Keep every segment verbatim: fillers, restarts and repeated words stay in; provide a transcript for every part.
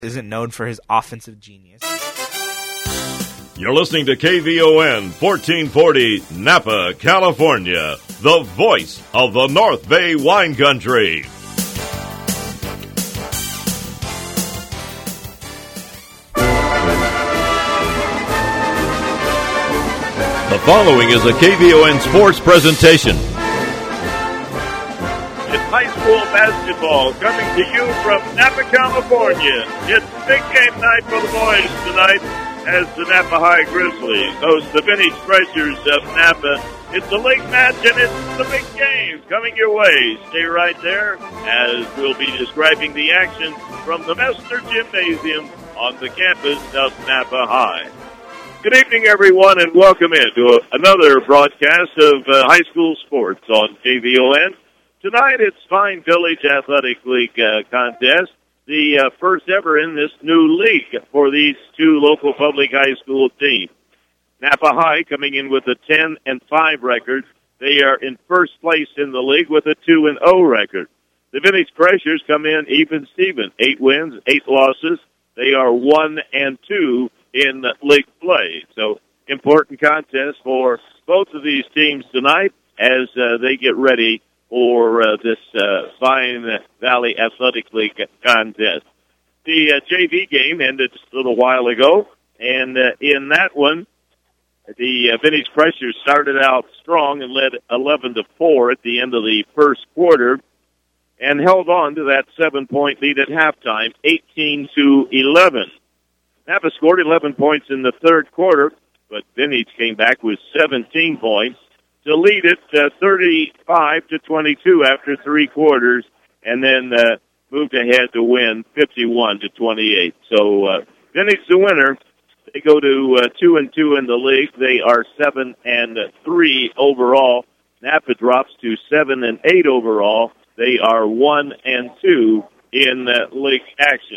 isn't known for his offensive genius. You're listening to K V O N fourteen forty Napa, California, the voice of the North Bay wine country. The following is a K V O N sports presentation. It's high school basketball coming to you from Napa, California. It's big game night for the boys tonight as the Napa High Grizzlies host the Vintage Treasures of Napa. It's a league match and it's the big game coming your way. Stay right there as we'll be describing the action from the Messner Gymnasium on the campus of Napa High. Good evening, everyone, and welcome into a, another broadcast of uh, high school sports on K V O N. Tonight, it's Vine Village Athletic League uh, contest, the uh, first ever in this new league for these two local public high school teams. Napa High coming in with a ten and five record. They are in first place in the league with a two and oh record. The Vintage Treasures come in even Steven, eight wins, eight losses. They are one and two in league play. So, important contest for both of these teams tonight as uh, they get ready for uh, this uh, Vine Valley Athletic League contest. The uh, J V game ended just a little while ago, and uh, in that one, the uh, Vintage Treasures started out strong and led eleven to four at the end of the first quarter and held on to that seven-point lead at halftime, eighteen to eleven. Napa scored eleven points in the third quarter, but Vintage came back with seventeen points to lead it uh, thirty-five to twenty-two after three quarters, and then uh, moved ahead to win fifty-one to twenty-eight. So uh, Vintage the winner. They go to uh, two and two in the league. They are seven and three overall. Napa drops to seven and eight overall. They are one and two in uh, league action.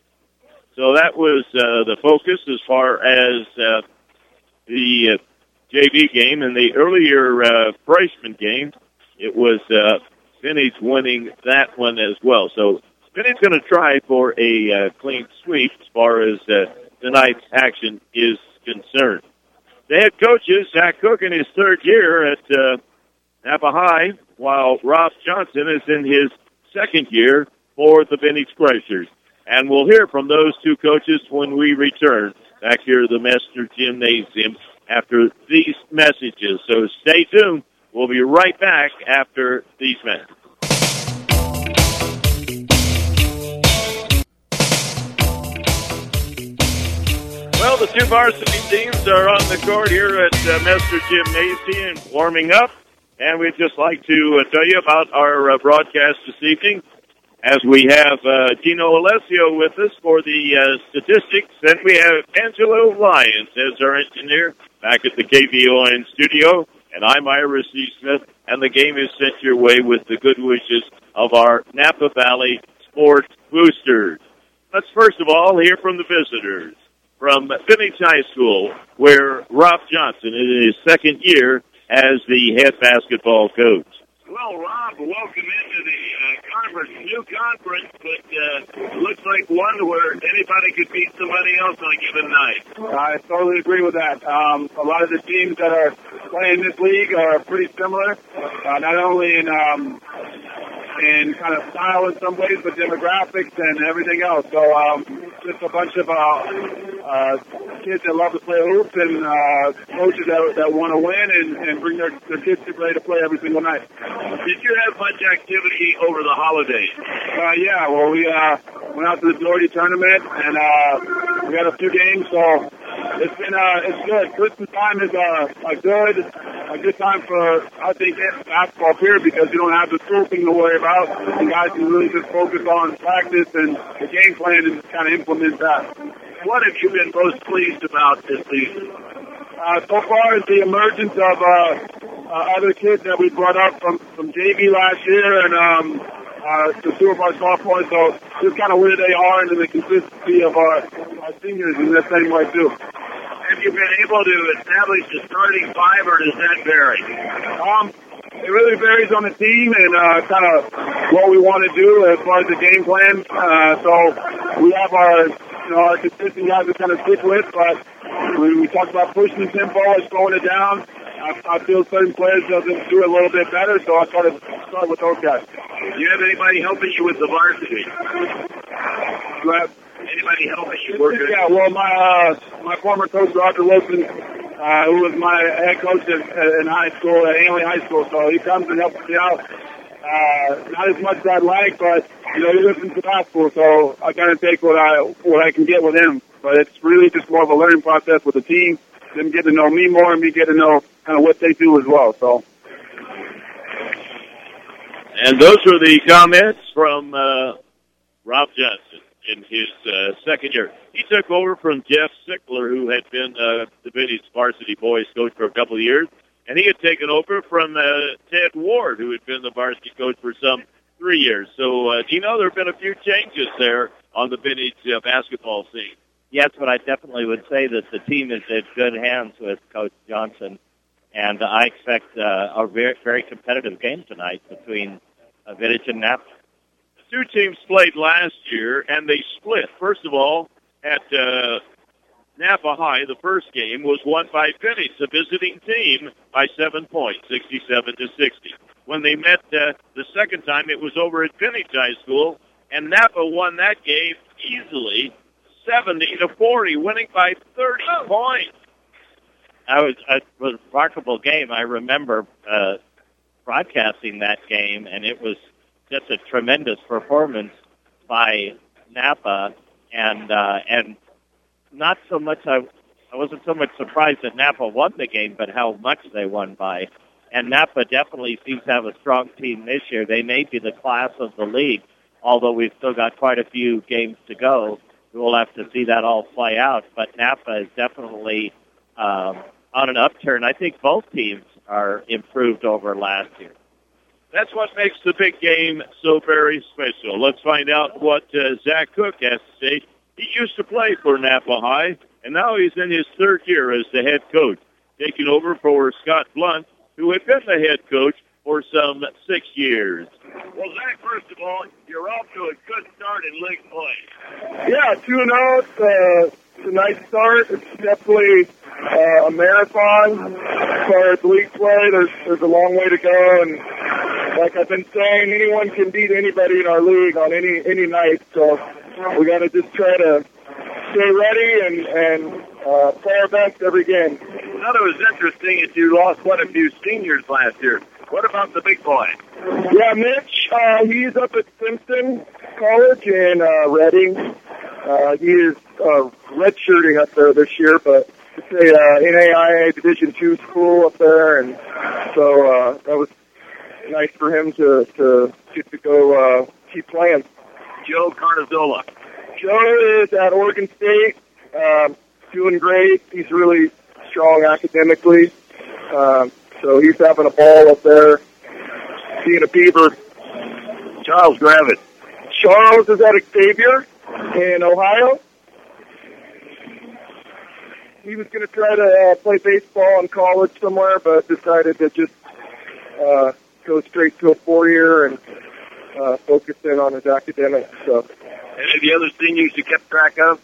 So that was uh, the focus as far as uh, the uh, J V game. In the earlier uh, freshman game, it was uh, Vintage winning that one as well. So Vintage going to try for a uh, clean sweep as far as uh, tonight's action is concerned. The head coach is Zach Cook in his third year at uh, Napa High, while Rob Johnson is in his second year for the Vintage Treasures. And we'll hear from those two coaches when we return back here at the Messner Gymnasium after these messages. So stay tuned. We'll be right back after these messages. Well, the two varsity teams are on the court here at uh, Messner Gymnasium warming up. And we'd just like to uh, tell you about our uh, broadcast this evening, as we have uh, Gino Alessio with us for the uh, statistics, and we have Angelo Lyons as our engineer back at the K V O N studio, and I'm Ira C. Smith, and the game is sent your way with the good wishes of our Napa Valley Sports Boosters. Let's first of all hear from the visitors from Vintage High School, where Rob Johnson is in his second year as the head basketball coach. Well, Rob, welcome into the uh, conference, new conference, but uh, it looks like one where anybody could beat somebody else on a given night. I totally agree with that. Um, a lot of the teams that are playing this league are pretty similar, uh, not only in um, in kind of style in some ways, but demographics and everything else. So um, just a bunch of uh, uh, kids that love to play hoops and uh, coaches that, that want to win and, and bring their, their kids to play to play every single night. Did you have much activity over the holidays? Uh, yeah, well, we uh, went out to the Doherty tournament, and uh, we had a few games, so it's been uh, it's good. Christmas time is uh, a good a good time for, I think, basketball period because you don't have the school thing to worry about. You guys can really just focus on practice and the game plan and kind of implement that. What have you been most pleased about this season? Uh, so far is the emergence of uh, uh, other kids that we brought up from, from J V last year and um, uh, the two of our sophomores. So just kind of where they are and the consistency of our, our seniors in the same way too. Have you been able to establish a starting five, or does that vary? Um, it really varies on the team and uh, kind of what we want to do as far as the game plan. Uh, so we have our, you know, our consistent guys to kind of stick with, but we, we talked about pushing the tempo and slowing it down. I, I feel certain players doesn't do it a little bit better, so I started start with those guys. Do you have anybody helping you with the varsity? Do I have anybody helping you working? Yeah, well, my uh, my former coach, Roger Wilson, uh, who was my head coach at, at, in high school, at Ainley High School, so he comes and helps me out. Uh, not as much as I'd like, but, you know, he listens to gospel, so I kind of take what I what I can get with him. But it's really just more of a learning process with the team, them getting to know me more and me getting to know kind of what they do as well. So. And those were the comments from uh, Rob Johnson in his uh, second year. He took over from Jeff Sickler, who had been uh, the Vinny's varsity boys coach for a couple of years. And he had taken over from uh, Ted Ward, who had been the varsity coach for some three years. So, uh, Dino, there have been a few changes there on the Vinny's uh, basketball scene. Yes, but I definitely would say that the team is in good hands with Coach Johnson. And I expect uh, a very, very competitive game tonight between uh, Vintage and Napa. The two teams played last year, and they split. First of all, at uh, Napa High, the first game was won by Vintage, the visiting team, by seven points, sixty-seven to sixty. When they met uh, the second time, it was over at Vintage High School, and Napa won that game easily, seventy to forty, winning by thirty points. I was it was a remarkable game. I remember uh, broadcasting that game, and it was just a tremendous performance by Napa, and uh, and. Not so much, I, I wasn't so much surprised that Napa won the game, but how much they won by. And Napa definitely seems to have a strong team this year. They may be the class of the league, although we've still got quite a few games to go. We'll have to see that all play out. But Napa is definitely um, on an upturn. I think both teams are improved over last year. That's what makes the big game so very special. Let's find out what uh, Zach Cook has to say. He used to play for Napa High, and now he's in his third year as the head coach, taking over for Scott Blunt, who had been the head coach for some six years. Well, Zach, first of all, you're off to a good start in league play. Yeah, two and oh. It's, uh, it's a nice start. It's definitely uh, a marathon as far as league play. There's there's a long way to go, and like I've been saying, anyone can beat anybody in our league on any any night. So we got to just try to stay ready and and uh, play our best every game. I thought it was interesting that you lost quite a few seniors last year. What about the big boy? Yeah, Mitch, uh, he's up at Simpson College in uh, Reading. Uh, he is uh, redshirting up there this year, but it's a uh, N A I A Division two school up there, and so uh, that was nice for him to, to get to go uh, keep playing. Joe Carnazola. Joe is at Oregon State, um, doing great. He's really strong academically, um, so he's having a ball up there, being a Beaver. Charles Gravitt. Charles is at Xavier in Ohio. He was going to try to uh, play baseball in college somewhere, but decided to just uh, go straight to a four-year and uh, focus in on his academics. So, any of the other seniors you kept track of?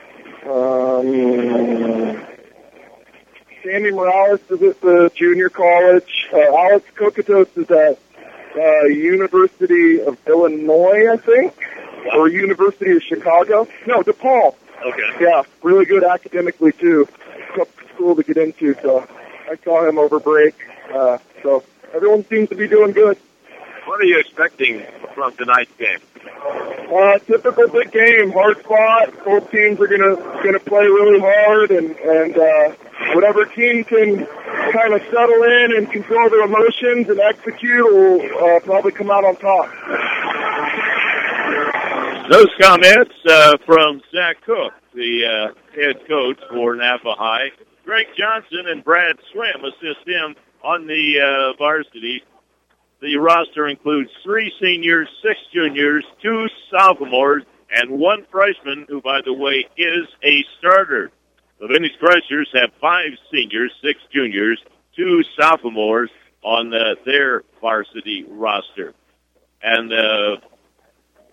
Um, Sammy Morales is at the junior college. Uh, Alex Kokatos is at uh, University of Illinois, I think, or University of Chicago. No, DePaul. Okay. Yeah, really good academically, too. Tough school to get into, so I saw him over break. Uh, so everyone seems to be doing good. What are you expecting from tonight's game? Uh, typical big game, hard fought. Both teams are gonna gonna play really hard, and and uh, whatever team can kind of settle in and control their emotions and execute will uh, probably come out on top. Those comments uh, from Zach Cook, the uh, head coach for Napa High. Greg Johnson and Brad Swim assist him on the uh, varsity. The roster includes three seniors, six juniors, two sophomores, and one freshman, who, by the way, is a starter. The Vintage Crushers have five seniors, six juniors, two sophomores on uh, their varsity roster. And uh,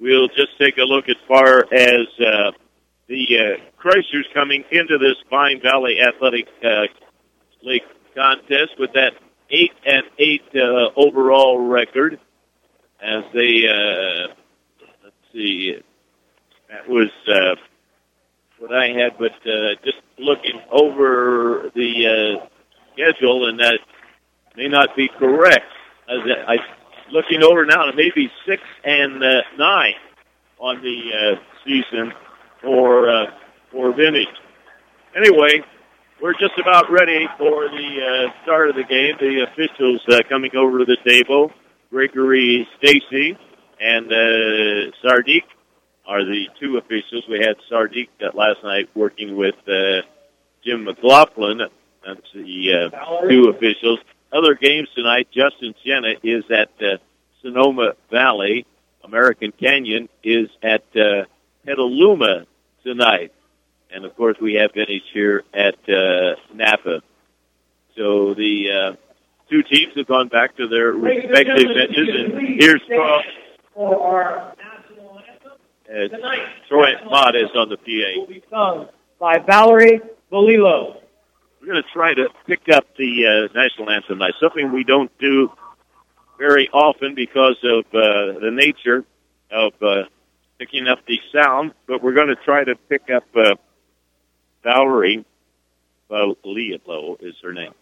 we'll just take a look as far as uh, the uh, Chrysler's coming into this Vine Valley Athletic uh, League contest with that eight and eight uh, overall record. As they, uh, let's see, that was uh, what I had, but uh, just looking over the uh, schedule, and that may not be correct. As I, looking over now, it may be six and uh, nine on the uh, season for uh, for Vintage. Anyway, we're just about ready for the uh, start of the game. The officials uh, coming over to the table. Gregory Stacy and uh, Sardik are the two officials. We had Sardik uh, last night working with uh, Jim McLaughlin. That's the uh, two officials. Other games tonight, Justin Sienna is at uh, Sonoma Valley. American Canyon is at uh, Petaluma tonight. And, of course, we have Vintage here at uh, Napa. So the uh, two teams have gone back to their respective benches. And here's Carl. For our national anthem, uh, Troy Mott is on the P A. will be sung by Valerie Bolillo. We're going to try to pick up the uh, national anthem tonight, something we don't do very often because of uh, the nature of uh, picking up the sound, but we're going to try to pick up uh, Valerie Bolillo is her name.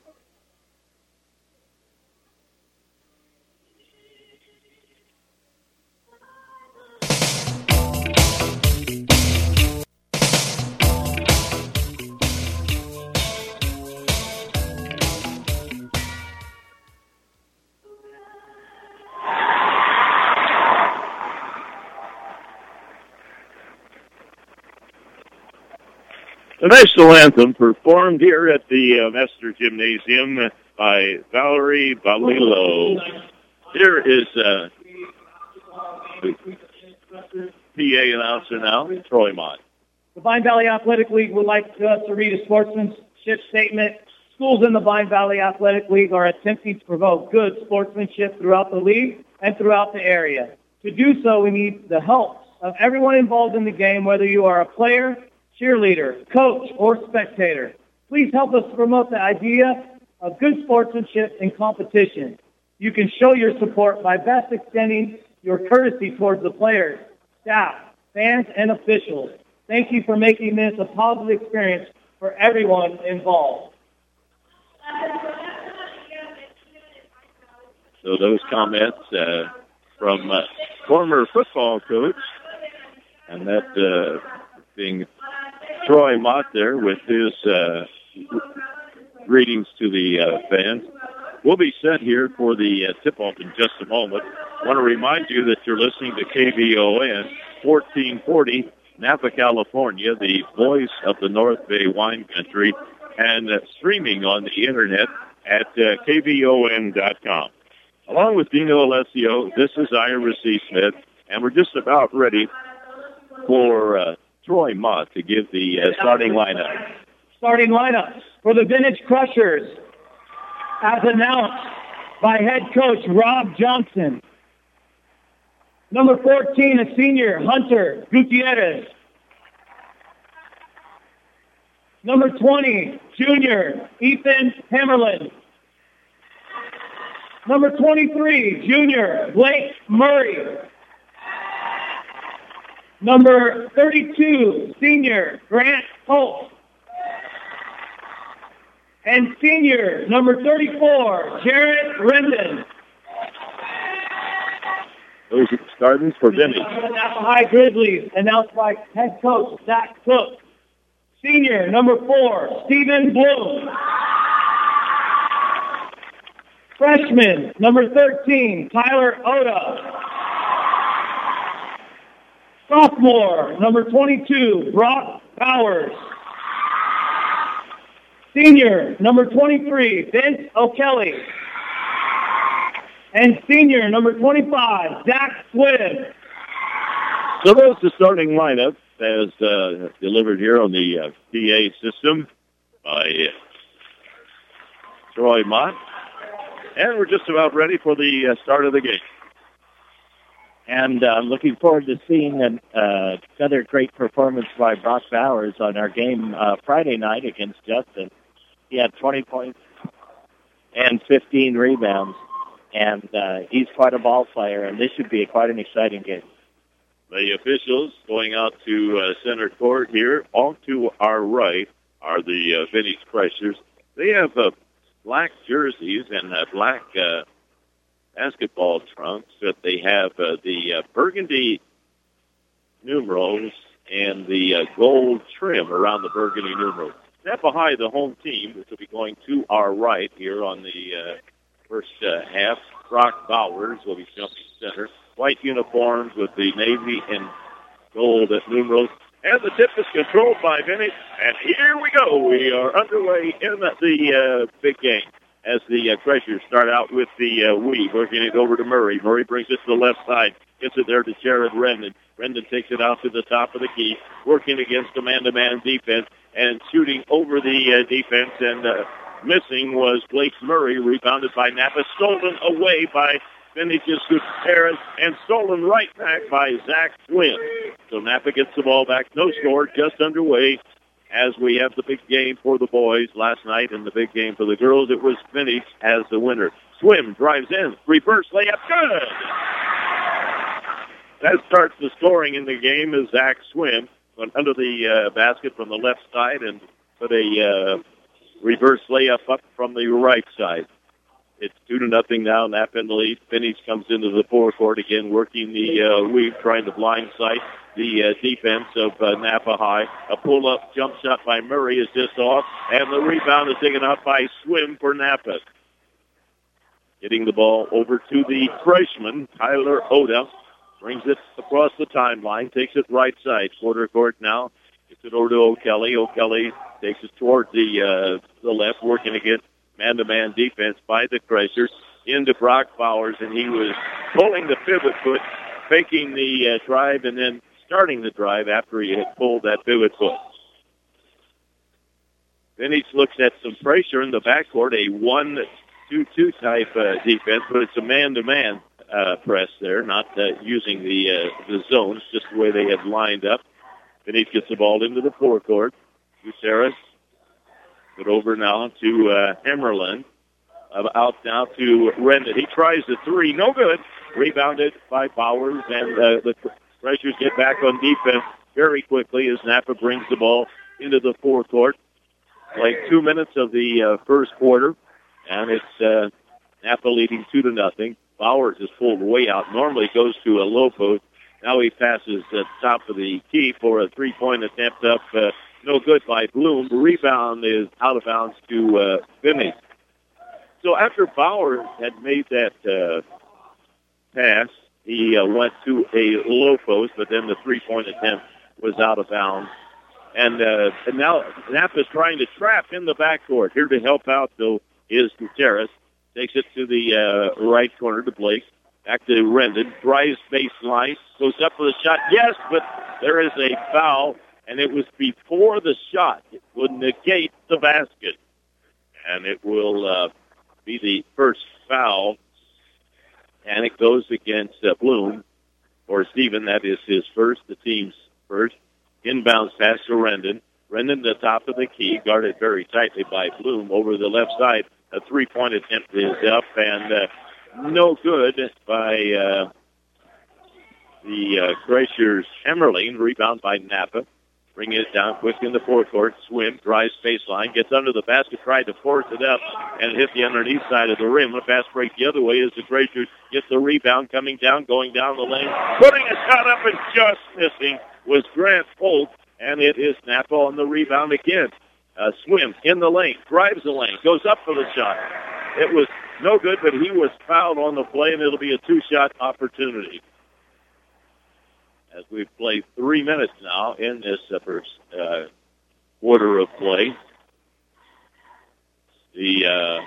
The national anthem performed here at the uh, Messer Gymnasium by Valerie Bolillo. Here is uh, P A announcer now, Troy Mott. The Vine Valley Athletic League would like us to read a sportsmanship statement. Schools in the Vine Valley Athletic League are attempting to promote good sportsmanship throughout the league and throughout the area. To do so, we need the help of everyone involved in the game, whether you are a player, cheerleader, coach, or spectator. Please help us promote the idea of good sportsmanship in competition. You can show your support by best extending your courtesy towards the players, staff, fans, and officials. Thank you for making this a positive experience for everyone involved. So those comments uh, from uh, former football coach, and that uh, being Troy Mott there with his uh, greetings to the uh, fans. We'll be set here for the uh, tip-off in just a moment. I want to remind you that you're listening to K V O N fourteen forty, Napa, California, the voice of the North Bay wine country, and uh, streaming on the Internet at uh, K V O N dot com. Along with Dino Alessio, this is Ira C. Smith, and we're just about ready for uh, Troy Mott to give the uh, starting lineup. Starting lineup for the Vintage Crushers, as announced by head coach Rob Johnson. Number fourteen, a senior, Hunter Gutierrez. Number twenty, junior, Ethan Hammerlin. Number twenty-three, junior, Blake Murray. Number thirty-two, senior, Grant Holt. And senior, number thirty-four, Jared Rendon. Those are the starters for Vintage. Napa High Grizzlies, announced by head coach Zach Cook. Senior, number four, Stephen Bloom. Freshman, number thirteen, Tyler Oda. Sophomore, number twenty-two, Brock Bowers. Senior, number twenty-three, Vince O'Kelly. And senior, number twenty-five, Zach Swift. So that's the starting lineup as uh, delivered here on the uh, P A system by uh, Troy Mott. And we're just about ready for the uh, start of the game. And I'm uh, looking forward to seeing an, uh, another great performance by Brock Bowers on our game uh, Friday night against Justin. He had twenty points and fifteen rebounds, and uh, he's quite a ball player, and this should be a, quite an exciting game. The officials going out to uh, center court here. All to our right are the uh, Vintage Crushers. They have uh, black jerseys and uh, black uh, basketball trunks, but they have uh, the uh, burgundy numerals and the uh, gold trim around the burgundy numerals. Napa High, the home team, which will be going to our right here on the uh, first uh, half. Brock Bowers will be jumping center. White uniforms with the navy and gold numerals. And the tip is controlled by Vintage. And here we go. We are underway in the uh, big game as the uh, Crushers start out with the uh, weave. Working it over to Murray. Murray brings it to the left side. Gets it there to Jared Rendon. Rendon takes it out to the top of the key. Working against a man-to-man defense and shooting over the uh, defense. And uh, missing was Blake Murray. Rebounded by Napa. Stolen away by Vintage's Gutierrez, and stolen right back by Zach Swim. So Napa gets the ball back. No score, just underway as we have the big game for the boys last night and the big game for the girls. It was Vintage as the winner. Swim drives in. Reverse layup. Good! That starts the scoring in the game as Zach Swim went under the uh, basket from the left side and put a uh, reverse layup up from the right side. It's two to nothing now. Napa in the lead. Vintage comes into the forecourt again, working the uh, weave, trying to blindside the uh, defense of uh, Napa High. A pull-up jump shot by Murray is just off, and the rebound is taken out by Swim for Napa. Getting the ball over to the freshman, Tyler Oda. Brings it across the timeline, takes it right side. Quarter court now. Gets it over to O'Kelly. O'Kelly takes it toward the uh, the left, working against man-to-man defense by the Crushers into Brock Bowers, and he was pulling the pivot foot, faking the uh, drive, and then starting the drive after he had pulled that pivot foot. Vintage looks at some pressure in the backcourt, a one two two type uh, defense, but it's a man-to-man uh, press there, not uh, using the uh, the zones, just the way they had lined up. Vintage gets the ball into the forecourt. Gutierrez. But over now to uh, Emmerlin. Uh, out now to Rendon. He tries the three. No good. Rebounded by Bowers. And uh, the Crushers get back on defense very quickly as Napa brings the ball into the forecourt. Like two minutes of the uh, first quarter. And it's uh, Napa leading two to nothing. Bowers is pulled way out. Normally goes to a low post. Now he passes at the top of the key for a three-point attempt up. Uh, No good by Bloom. The rebound is out of bounds to uh, Vintage. So after Bowers had made that uh, pass, he uh, went to a low post, but then the three-point attempt was out of bounds. And, uh, and now Napa's trying to trap in the backcourt. Here to help out, though, is Gutierrez. Takes it to the uh, right corner to Blake. Back to Rendon. Drives baseline. Goes up for the shot. Yes, but there is a foul. And it was before the shot. It would negate the basket. And it will uh, be the first foul. And it goes against uh, Bloom. Or Stephen, that is his first, the team's first. Inbounds pass to Rendon. Rendon, the top of the key, guarded very tightly by Bloom over the left side. A three-point attempt is up, and uh, no good by uh, the uh, Crushers' Emmerling. Rebound by Napa. Bring it down quick in the forecourt. Swim, drives baseline, gets under the basket, tried to force it up, and hit the underneath side of the rim. A fast break the other way as the Crushers gets the rebound, coming down, going down the lane, putting a shot up and just missing was Grant Holt, and it is Napa on the rebound again. Uh, Swim in the lane, drives the lane, goes up for the shot. It was no good, but he was fouled on the play, and it'll be a two-shot opportunity. As we've played three minutes now in this uh, first uh, quarter of play. The uh,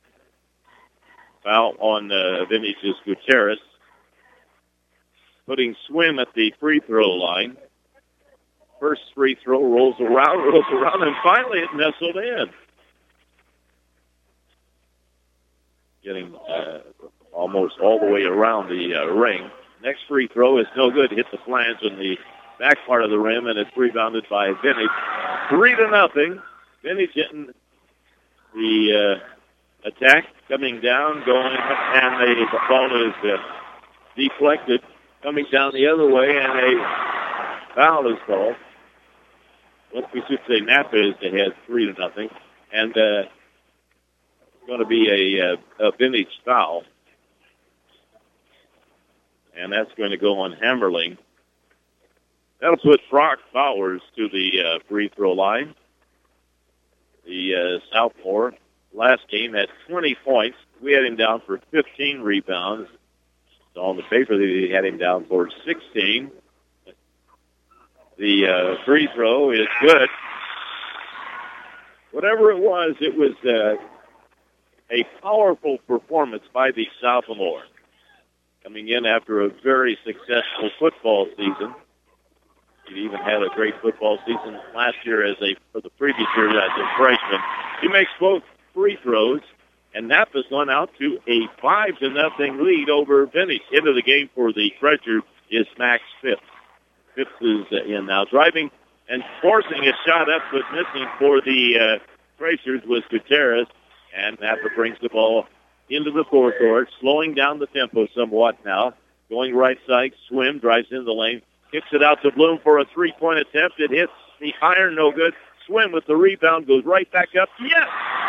foul on uh, Vinicius Gutierrez, putting Swim at the free throw line. First free throw rolls around, rolls around, and finally it nestled in. Getting uh, almost all the way around the uh, ring. Next free throw is no good. Hit the flange in the back part of the rim, and it's rebounded by Vintage. Three to nothing. Vintage getting the uh, attack coming down, going up, and the ball is uh, deflected, coming down the other way, and a foul is called. Well, we should say Napa is ahead, three to nothing, and uh, it's going to be a, a, a Vintage foul, and that's going to go on Hammerling. That'll put Brock Bowers to the uh, free throw line. The uh, sophomore last game had twenty points. We had him down for fifteen rebounds. So on the paper, they had him down for sixteen. The uh, free throw is good. Whatever it was, it was uh, a powerful performance by the sophomore, coming in after a very successful football season. He even had a great football season last year as a for the previous year as a freshman. He makes both free throws, and Napa's gone out to a five to nothing lead over Vintage. Into the game for the Treasure is Max Phipps. Phipps is uh, in now, driving and forcing a shot up, but missing for the uh, Tracers was Gutierrez, and Napa brings the ball into the forecourt, slowing down the tempo somewhat now. Going right side, Swim drives in the lane. Kicks it out to Bloom for a three-point attempt. It hits the iron, no good. Swim with the rebound, goes right back up. Yes!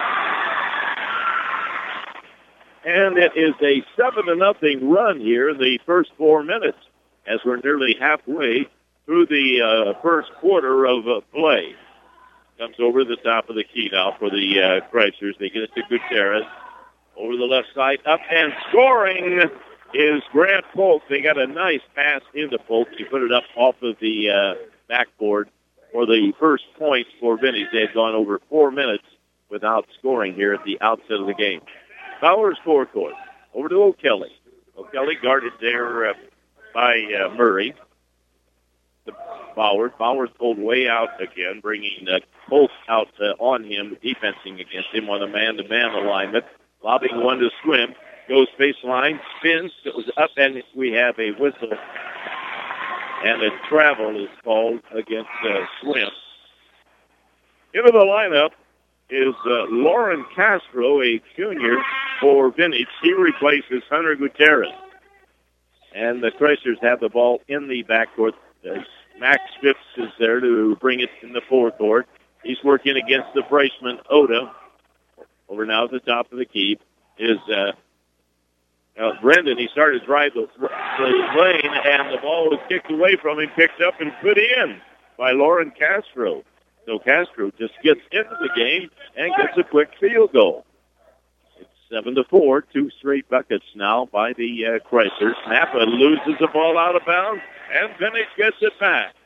And it is a seven to nothing run here in the first four minutes as we're nearly halfway through the uh, first quarter of uh, play. Comes over the top of the key now for the uh, Chrysers. They get it to Gutierrez. Over the left side, up and scoring is Grant Polk. They got a nice pass into Polk. He put it up off of the uh, backboard for the first point for Vintage. They had gone over four minutes without scoring here at the outset of the game. Bowers forecourt. Over to O'Kelly. O'Kelly guarded there uh, by uh, Murray. The Bowers. Bowers pulled way out again, bringing uh, Polk out uh, on him, defensing against him on a man-to-man alignment. Lobbing one to Swim. Goes baseline, spins, goes up, and we have a whistle. And a travel is called against uh, Swim. Into the lineup is uh, Lauren Castro, a junior for Vintage. He replaces Hunter Gutierrez. And the Tracers have the ball in the backcourt. Uh, Max Phipps is there to bring it in the forecourt. He's working against the freshman, Oda. Over now at the top of the key is uh, uh, Brendan. He started to drive the, the lane, and the ball was kicked away from him, picked up and put in by Lauren Castro. So Castro just gets into the game and gets a quick field goal. It's seven to four, two straight buckets now by the uh, Chrysers. Napa loses the ball out of bounds, and Vintage gets it back.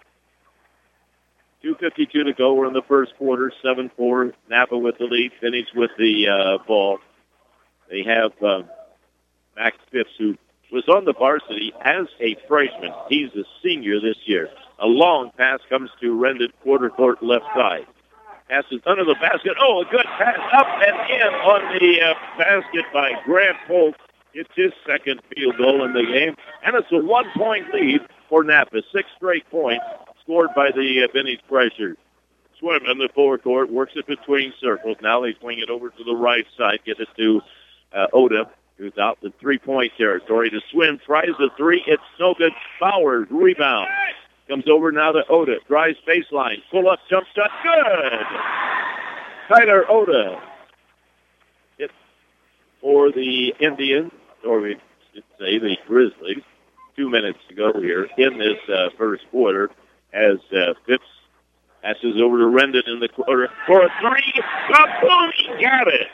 two fifty-two to go. We're in the first quarter. seven four. Napa with the lead. Vintage with the uh, ball. They have uh, Max Phipps, who was on the varsity as a freshman. He's a senior this year. A long pass comes to Rendon, quarter court left side. Passes under the basket. Oh, a good pass up and in on the uh, basket by Grant Polk. It's his second field goal in the game. And it's a one-point lead for Napa. Six straight points scored by the uh, Vintage Chrysers. Swim in the forecourt, works it between circles. Now they swing it over to the right side, get it to uh, Oda, who's out the three-point territory. To Swim, tries the three. It's no good. Bowers, rebound. Comes over now to Oda. Drives baseline. Pull up, jump shot. Good! Tyler Oda. Hit for the Indians, or we should say the Grizzlies. Two minutes to go here in this uh, first quarter as uh, Phipps passes over to Rendon in the quarter for a three. Boom! He got it!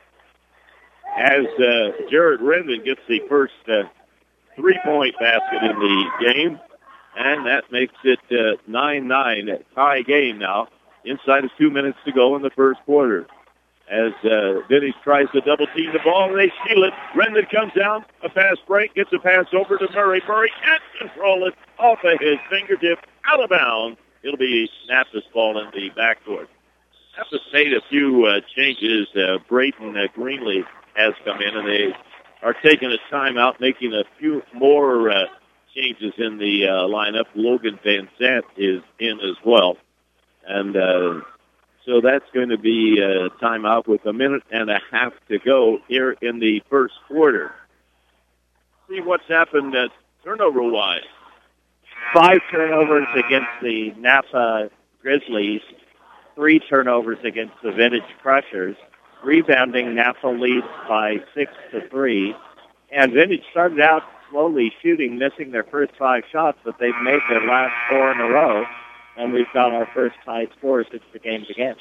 As uh, Jared Rendon gets the first uh, three-point basket in the game. And that makes it uh, nine nine, tie game now. Inside of two minutes to go in the first quarter. As uh, Vintage tries to double-team the ball, and they steal it. Rendon comes down, a fast break, gets a pass over to Murray. Murray can't control it off of his fingertip, out of bounds. It'll be Napa's ball in the backcourt. Napa made a few uh, changes. Uh, Brayton uh, Greenlee has come in, and they are taking a timeout, making a few more uh, changes in the uh, lineup. Logan Van Zant is in as well. And uh, so that's going to be a timeout with a minute and a half to go here in the first quarter. See what's happened uh, turnover-wise. Five turnovers against the Napa Grizzlies, three turnovers against the Vintage Crushers. Rebounding, Napa leads by six to three. And Vintage started out slowly shooting, missing their first five shots, but they've made their last four in a row. And we've got our first high score since the game began.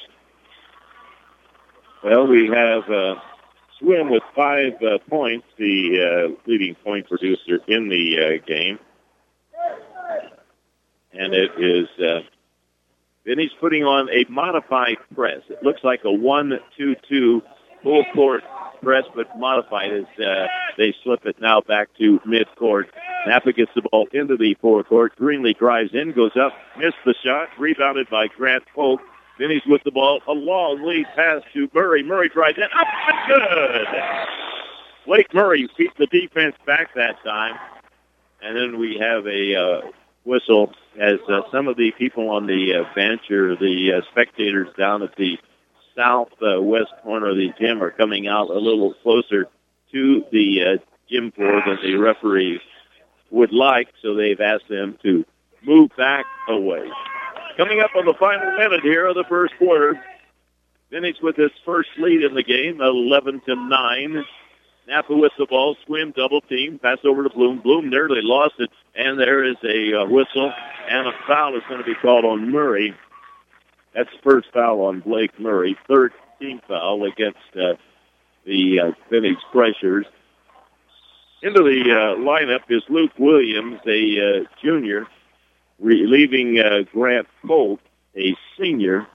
Well, we have uh, Swim with five uh, points, the uh, leading point producer in the uh, game. And it is uh, Vinny's putting on a modified press. It looks like a one two two full court press, but modified as uh, they slip it now back to midcourt. Napa gets the ball into the forecourt. Greenlee drives in, goes up, missed the shot, rebounded by Grant Polk. Vinny's with the ball, a long lead pass to Murray. Murray drives in, up and good. Blake Murray beat the defense back that time. And then we have a uh, whistle as uh, some of the people on the uh, bench or the uh, spectators down at the southwest uh, corner of the gym are coming out a little closer to the uh, gym floor than the referees would like, so they've asked them to move back away. Coming up on the final minute here of the first quarter, Vintage with his first lead in the game, eleven to nine. Napa with the ball, Swim double team, pass over to Bloom. Bloom nearly lost it, and there is a uh, whistle, and a foul is going to be called on Murray. That's the first foul on Blake Murray, third team foul against uh, the uh, Vintage Crushers. Into the uh, lineup is Luke Williams, a uh, junior, relieving uh, Grant Polk, a senior.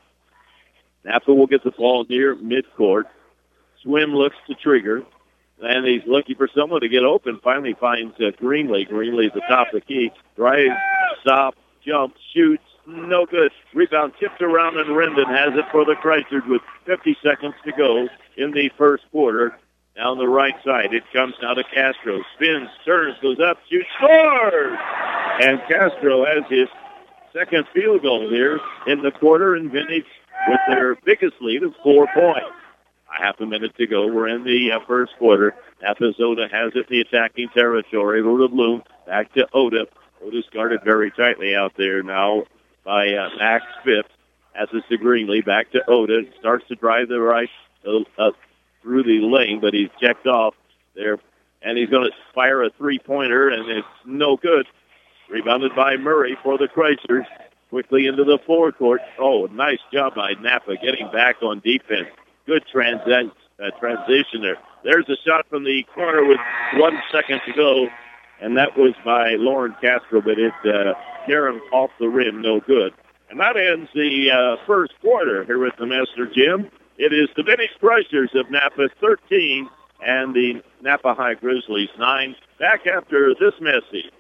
Napa will get the ball near midcourt. Swim looks to trigger. And he's looking for someone to get open. Finally finds uh, Greenlee. Greenlee at the top of the key. Drives, stop, jump, shoots. No good. Rebound tipped around, and Rendon has it for the Crushers with fifty seconds to go in the first quarter. Down the right side, it comes now to Castro. Spins, turns, goes up, shoots, scores! And Castro has his second field goal here in the quarter, and Vintage with their biggest lead of four points. A half a minute to go. We're in the uh, first quarter. Napa Oda has it in the attacking territory. Over to Bloom. Back to Oda. Oda's guarded very tightly out there now by uh, Max Phipps. As it's to Greenlee. Back to Oda. Starts to drive the right uh, uh, through the lane, but he's checked off there. And he's going to fire a three-pointer, and it's no good. Rebounded by Murray for the Crushers. Quickly into the forecourt. Oh, nice job by Napa getting back on defense. Good transi- uh, transition there. There's a shot from the corner with one second to go, and that was by Lauren Castro, but it uh, carried off the rim, no good. And that ends the uh, first quarter here at the Master Gym. It is the Vintage Crushers of Napa thirteen and the Napa High Grizzlies nine. Back after this message.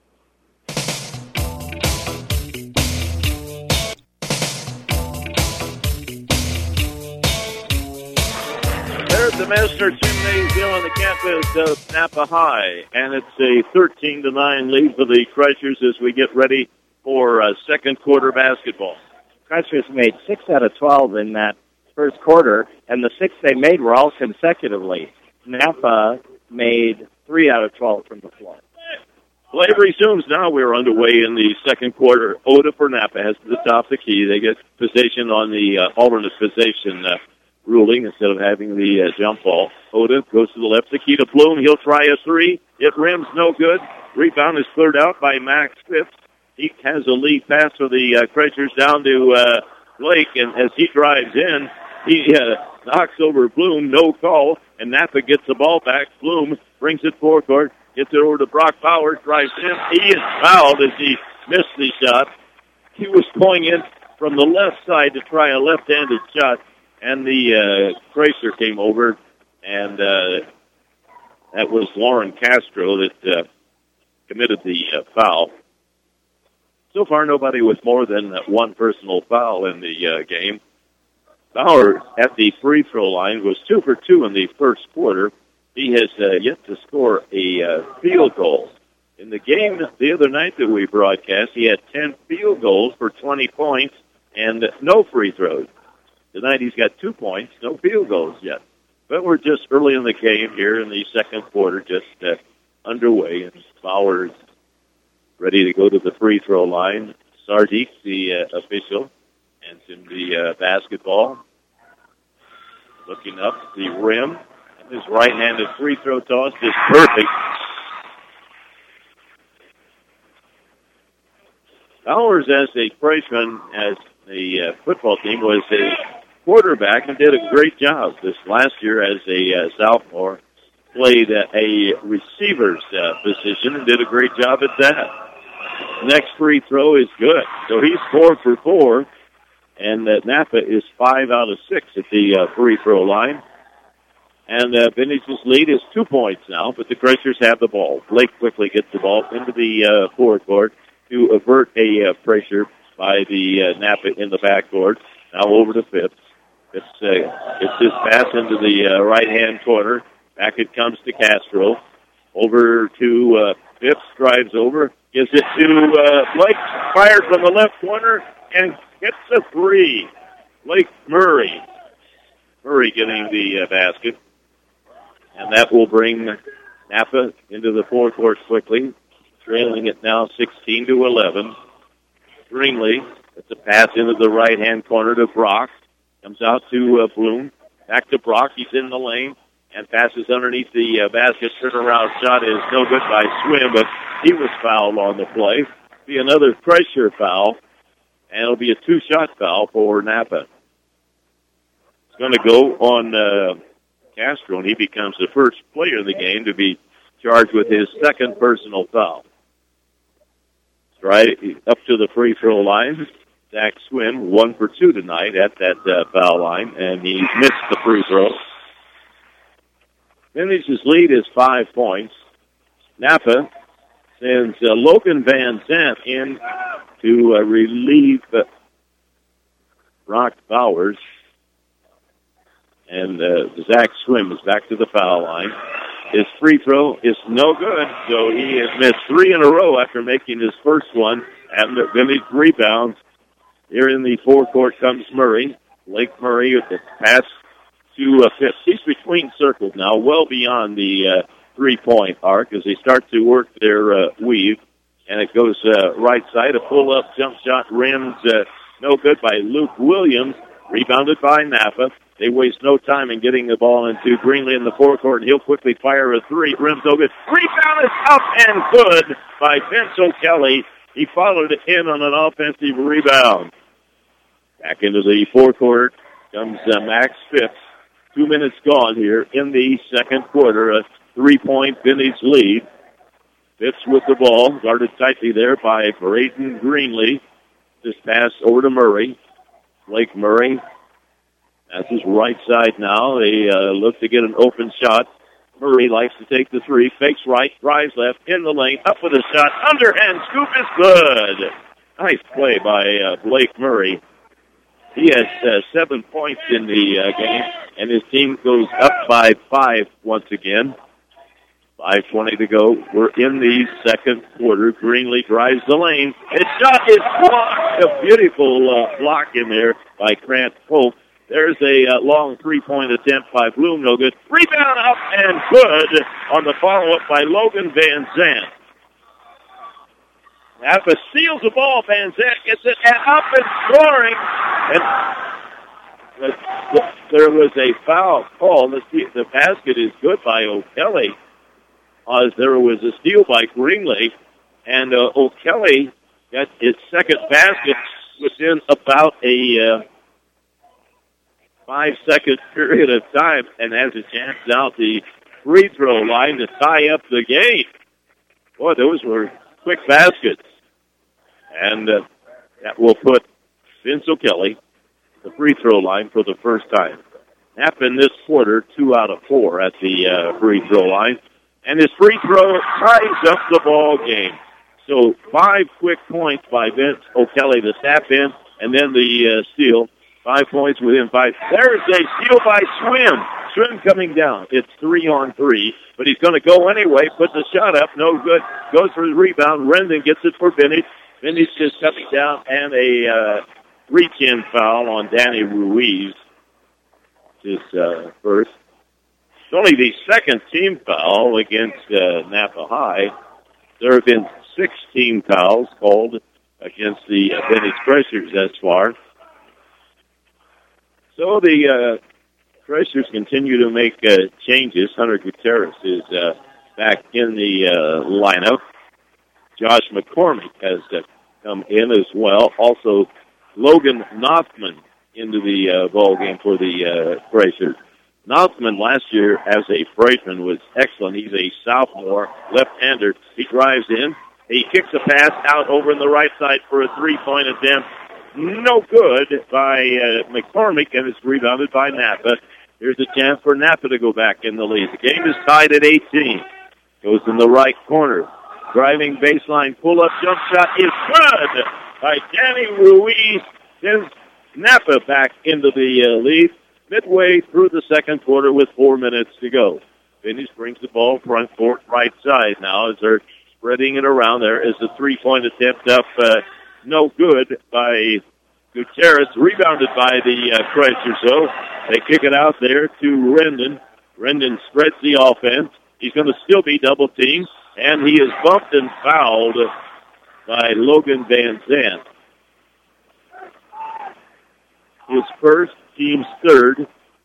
There's the Master Gymnasium on the campus of Napa High, and it's a thirteen to nine lead for the Crushers as we get ready for uh, second quarter basketball. Crushers made six out of twelve in that first quarter, and the six they made were all consecutively. Napa made three out of twelve from the floor. Play resumes now. We're underway in the second quarter. Oda for Napa has to the top of the key. They get position on the uh, alternate position uh, ruling instead of having the uh, jump ball. Oda goes to the left, the key to Bloom. He'll try a three. It rims, no good. Rebound is cleared out by Max Phipps. He has a lead pass for the uh, Crushers down to uh, Blake, and as he drives in, he uh, knocks over Bloom, no call, and Napa gets the ball back. Bloom brings it forecourt, gets it over to Brock Powers, drives in. He is fouled as he missed the shot. He was going in from the left side to try a left-handed shot, and the uh, Crushers came over, and uh, that was Lauren Castro that uh, committed the uh, foul. So far, nobody with more than one personal foul in the uh, game. Bauer at the free throw line was two for two in the first quarter. He has uh, yet to score a uh, field goal In the game the other night that we broadcast, he had ten field goals for twenty points and no free throws. Tonight he's got two points, no field goals yet. But we're just early in the game here in the second quarter, just uh, underway, and Bowers ready to go to the free throw line. Sardik, the uh, official, hands him the uh, basketball. Looking up the rim. And his right-handed free throw toss is perfect. Bowers, as a freshman, as the uh, football team, was a quarterback and did a great job this last year as a uh, sophomore. Played uh, a receiver's uh, position and did a great job at that. Next free throw is good. So he's four for four, and uh, Napa is five out of six at the uh, free throw line. And uh, Vintage's lead is two points now, but the Crushers have the ball. Blake quickly gets the ball into the uh, forward court to avert a uh, pressure by the uh, Napa in the backcourt. Now over to Phipps. Phipps uh, gets his pass into the uh, right-hand corner. Back it comes to Castro. Over to uh, Phipps, drives over, gives it to uh, Blake, fired from the left corner, and gets a three. Blake Murray. Murray getting the uh, basket. And that will bring Napa into the forecourt quickly, trailing it now sixteen to eleven. Greenlee, it's a pass into the right-hand corner to Brock. Comes out to uh, Bloom. Back to Brock. He's in the lane and passes underneath the uh, basket. Turnaround shot is no good by Swim, but he was fouled on the play. Be another pressure foul, and it'll be a two-shot foul for Napa. It's going to go on uh, Castro, and he becomes the first player in the game to be charged with his second personal foul. Right up to the free throw line. Zach Swim, one for two tonight at that uh, foul line, and he's missed the free throw. Vintage's lead is five points. Napa sends uh, Logan Van Zandt in to uh, relieve uh, Brock Bowers. And uh, Zach Swim is back to the foul line. His free throw is no good, so he has missed three in a row after making his first one. And the Vintage rebounds. Here in the forecourt comes Murray. Blake Murray with the pass to uh, Phipps. He's between circles now, well beyond the uh, three-point arc as they start to work their uh, weave. And it goes uh, right side, a pull-up jump shot, rims uh, no good by Luke Williams, rebounded by Napa. They waste no time in getting the ball into Greenlee in the forecourt, and he'll quickly fire a three. Rims no good. Rebound is up and good by Vince O'Kelly. He followed it in on an offensive rebound. Back into the forecourt comes uh, Max Phipps. Two minutes gone here in the second quarter. A three-point Vintage lead. Phipps with the ball, guarded tightly there by Braden Greenlee. This pass over to Murray. Blake Murray. That's his right side now. They uh, look to get an open shot. Murray likes to take the three. Fakes right, drives left, in the lane, up with a shot. Underhand scoop is good. Nice play by uh, Blake Murray. He has uh, seven points in the uh, game, and his team goes up by five once again. five twenty to go. We're in the second quarter. Greenlee drives the lane. His shot is blocked. A beautiful uh, block in there by Grant Polk. There's a uh, long three-point attempt by Bloom, no good. Rebound up and good on the follow-up by Logan Van Zandt. Napa steals the ball. Van Zandt gets it and up and scoring. And there was a foul call. The, the basket is good by O'Kelly, as there was a steal by Greenlee. And uh, O'Kelly got his second basket within about a uh, five-second period of time and has a chance now the free throw line to tie up the game. Boy, those were quick baskets. And uh, that will put Vince O'Kelly the free throw line for the first time. Happened this quarter, two out of four at the uh, free throw line. And his free throw ties up the ball game. So five quick points by Vince O'Kelly to tap in, and then the uh, steal. Five points within five. There's a steal by Swim. Schwinn coming down. It's three on three, but he's going to go anyway. Put the shot up. No good. Goes for the rebound. Rendon gets it for Vintage. Vintage just coming down, and a uh, reach-in foul on Danny Ruiz. His uh, first. It's only the second team foul against uh, Napa High. There have been six team fouls called against the uh, Vintage Pressures thus far. So the uh, Pressures continue to make uh, changes. Hunter Gutierrez is uh, back in the uh, lineup. Josh McCormick has uh, come in as well. Also, Logan Nothman into the uh, ball game for the uh, Pressures. Nothman last year as a freshman was excellent. He's a sophomore, left-hander. He drives in. He kicks a pass out over in the right side for a three-point attempt. No good by uh, McCormick, and it's rebounded by Napa. Here's a chance for Napa to go back in the lead. The game is tied at eighteen. Goes in the right corner. Driving baseline pull-up jump shot is good by Danny Ruiz. Sends Napa back into the uh, lead midway through the second quarter with four minutes to go. Vintage brings the ball front court right side now as they're spreading it around. There is a three-point attempt up. Uh, no good by Gutierrez. Rebounded by the uh, Pressures, so they kick it out there to Rendon. Rendon spreads the offense. He's going to still be double-teamed, and he is bumped and fouled by Logan Van Zandt. His first, team's third.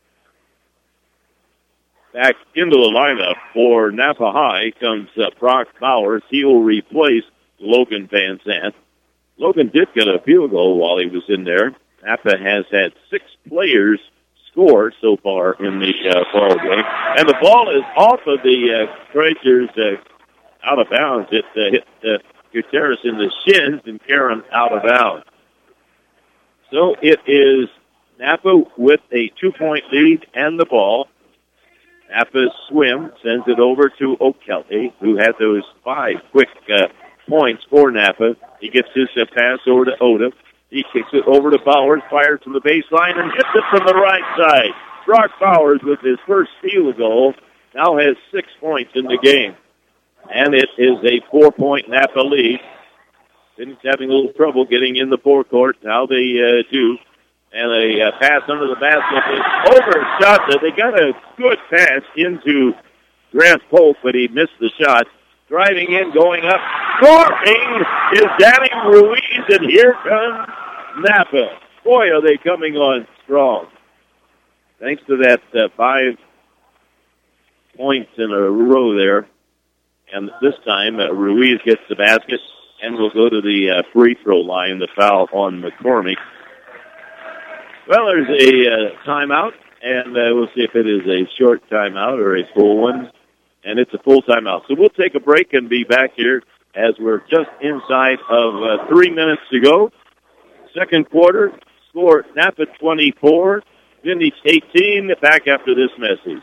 Back into the lineup for Napa High comes uh, Brock Bowers. He will replace Logan Van Zandt. Logan did get a field goal while he was in there. Napa has had six players score so far in the uh, ball game. And the ball is off of the uh, Pressures uh, out of bounds. It uh, hit uh, Gutierrez in the shins and Karen out of bounds. So it is Napa with a two-point lead and the ball. Napa swim, sends it over to O'Kelly, who had those five quick uh, points for Napa. He gets his uh, pass over to Oda. He kicks it over to Bowers, fires from the baseline, and hits it from the right side. Brock Bowers, with his first field goal, now has six points in the game. And it is a four-point Napa lead. Vintage having a little trouble getting in the forecourt. Now they uh, do. And a uh, pass under the basket is overshot. They got a good pass into Grant Polk, but he missed the shot. Driving in, going up, scoring is Danny Ruiz, and here comes Napa. Boy, are they coming on strong. Thanks to that uh, five points in a row there. And this time, uh, Ruiz gets the basket and will go to the uh, free throw line, the foul on McCormick. Well, there's a uh, timeout, and uh, we'll see if it is a short timeout or a full one. And it's a full timeout. So we'll take a break and be back here as we're just inside of uh, three minutes to go. Second quarter, score Napa twenty-four, Vintage eighteen, back after this message.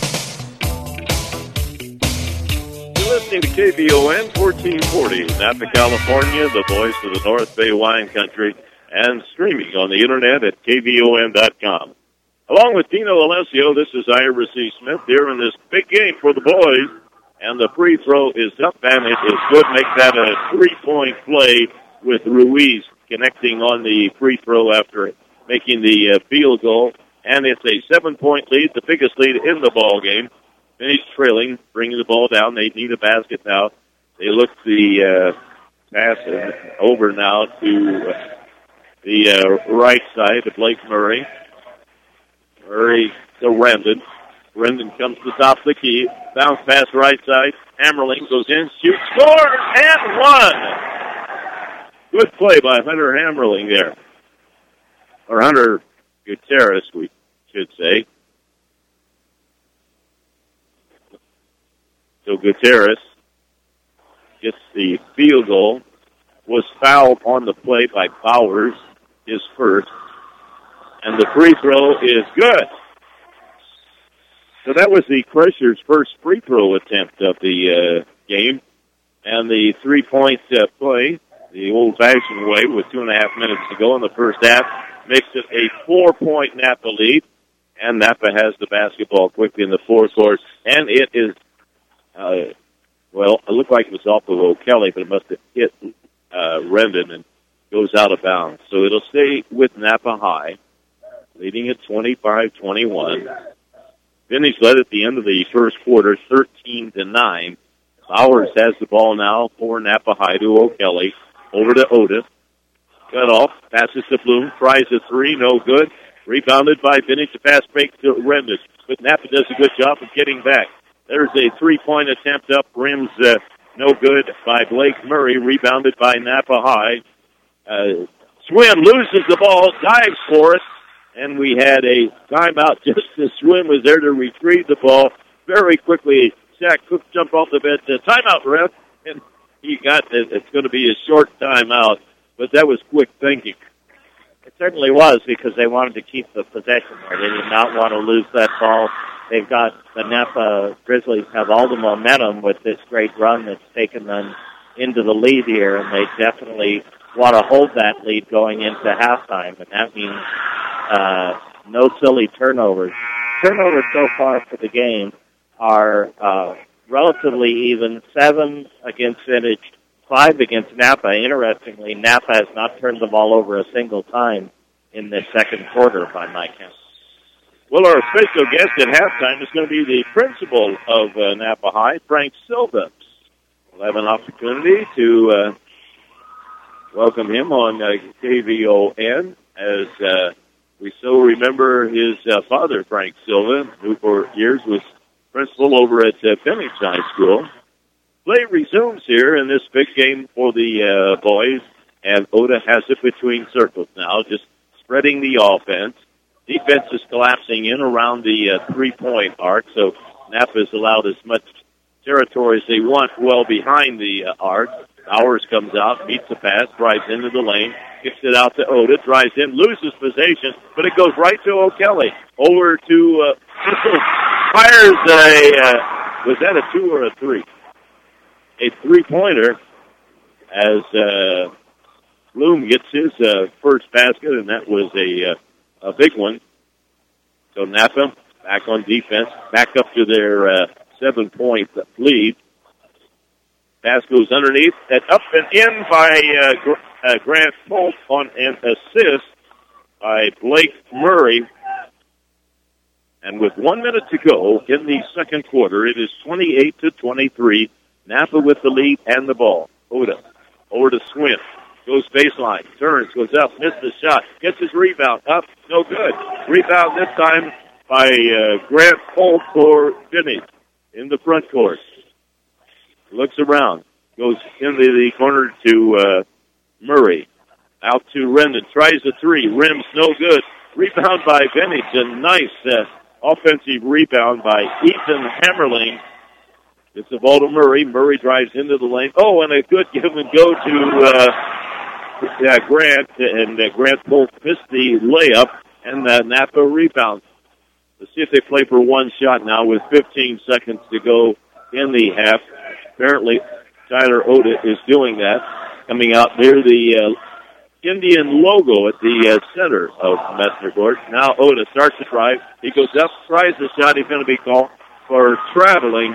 You're listening to K V O N fourteen forty, Napa, California, the voice of the North Bay wine country, and streaming on the internet at K V O N dot com. Along with Dino Alessio, this is Ira C. Smith here in this big game for the boys. And the free throw is up, and it is good. Make that a three-point play with Ruiz connecting on the free throw after making the uh, field goal. And it's a seven-point lead, the biggest lead in the ball game. Finished trailing, bringing the ball down. They need a basket now. They look the uh, pass over now to uh, the uh, right side to Blake Murray. Murray to Rendon. Rendon comes to the top of the key. Bounce pass right side. Hammerling goes in, shoots, scores, and one. Good play by Hunter Hammerling there. Or Hunter Gutierrez, we should say. So Gutierrez gets the field goal. Was fouled on the play by Bowers, his first. And the free throw is good. So that was the Pressures' first free throw attempt of the uh, game. And the three-point uh, play, the old-fashioned way, with two and a half minutes to go in the first half, makes it a four-point Napa lead. And Napa has the basketball quickly in the forecourt. And it is, uh, well, it looked like it was off of O'Kelly, but it must have hit uh, Rendon and goes out of bounds. So it'll stay with Napa High, leading at twenty-five twenty-one. Vintage led at the end of the first quarter, thirteen to nine. Bowers has the ball now for Napa High to O'Kelly. Over to Otis. Cut off, passes to Bloom, tries a three, no good. Rebounded by Vintage, a fast break to Rendon. But Napa does a good job of getting back. There's a three-point attempt up, rims uh, no good by Blake Murray, rebounded by Napa High. Uh, Swim loses the ball, dives for it, and we had a timeout just as Swim was there to retrieve the ball. Very quickly, Zach Cook jumped off the bench. The timeout ref, and he got it. It's going to be a short timeout, but that was quick thinking. It certainly was because they wanted to keep the possession there. They did not want to lose that ball. They've got the Napa Grizzlies have all the momentum with this great run that's taken them into the lead here, and they definitely want to hold that lead going into halftime, and that means uh, no silly turnovers. Turnovers so far for the game are uh, relatively even, seven against Vintage, five against Napa. Interestingly, Napa has not turned the ball over a single time in this second quarter by my count. Well, our special guest at halftime is going to be the principal of uh, Napa High, Frank Silva. We'll have an opportunity to uh, welcome him on uh, K V O N as uh, we so remember his uh, father, Frank Silva, who for years was principal over at uh, Vintage High School. Play resumes here in this big game for the uh, boys, and Oda has it between circles now, just spreading the offense. Defense is collapsing in around the uh, three-point arc, so Napa has allowed as much territory as they want well behind the uh, arc. Bowers comes out, beats the pass, drives into the lane, kicks it out to Oda, drives in, loses possession, but it goes right to O'Kelly. Over to, uh, fires a, uh, was that a two or a three? A three-pointer as uh, Bloom gets his uh, first basket, and that was a, uh, a big one. So Napa back on defense, back up to their uh, seven-point lead. Pass goes underneath, and up and in by uh, Gr- uh, Grant Polk on an assist by Blake Murray. And with one minute to go in the second quarter, it is twenty-eight to twenty-three. Napa with the lead and the ball. Oda over to Swin. Goes baseline. Turns. Goes up. Missed the shot. Gets his rebound. Up. No good. Rebound this time by uh, Grant Polk for Vintage in the front court. Looks around. Goes into the corner to uh, Murray. Out to Rendon. Tries a three. Rims no good. Rebound by Vintage. A nice uh, offensive rebound by Ethan Hammerling. It's the ball to Murray. Murray drives into the lane. Oh, and a good give and go to uh, yeah, Grant. And uh, Grant Polk missed the layup, and uh, Napa rebounds. Let's see if they play for one shot now with fifteen seconds to go in the half. Apparently, Tyler Oda is doing that. Coming out near the uh, Indian logo at the uh, center of Messner Court. Now Oda starts to drive. He goes up, tries the shot. He's going to be called for traveling.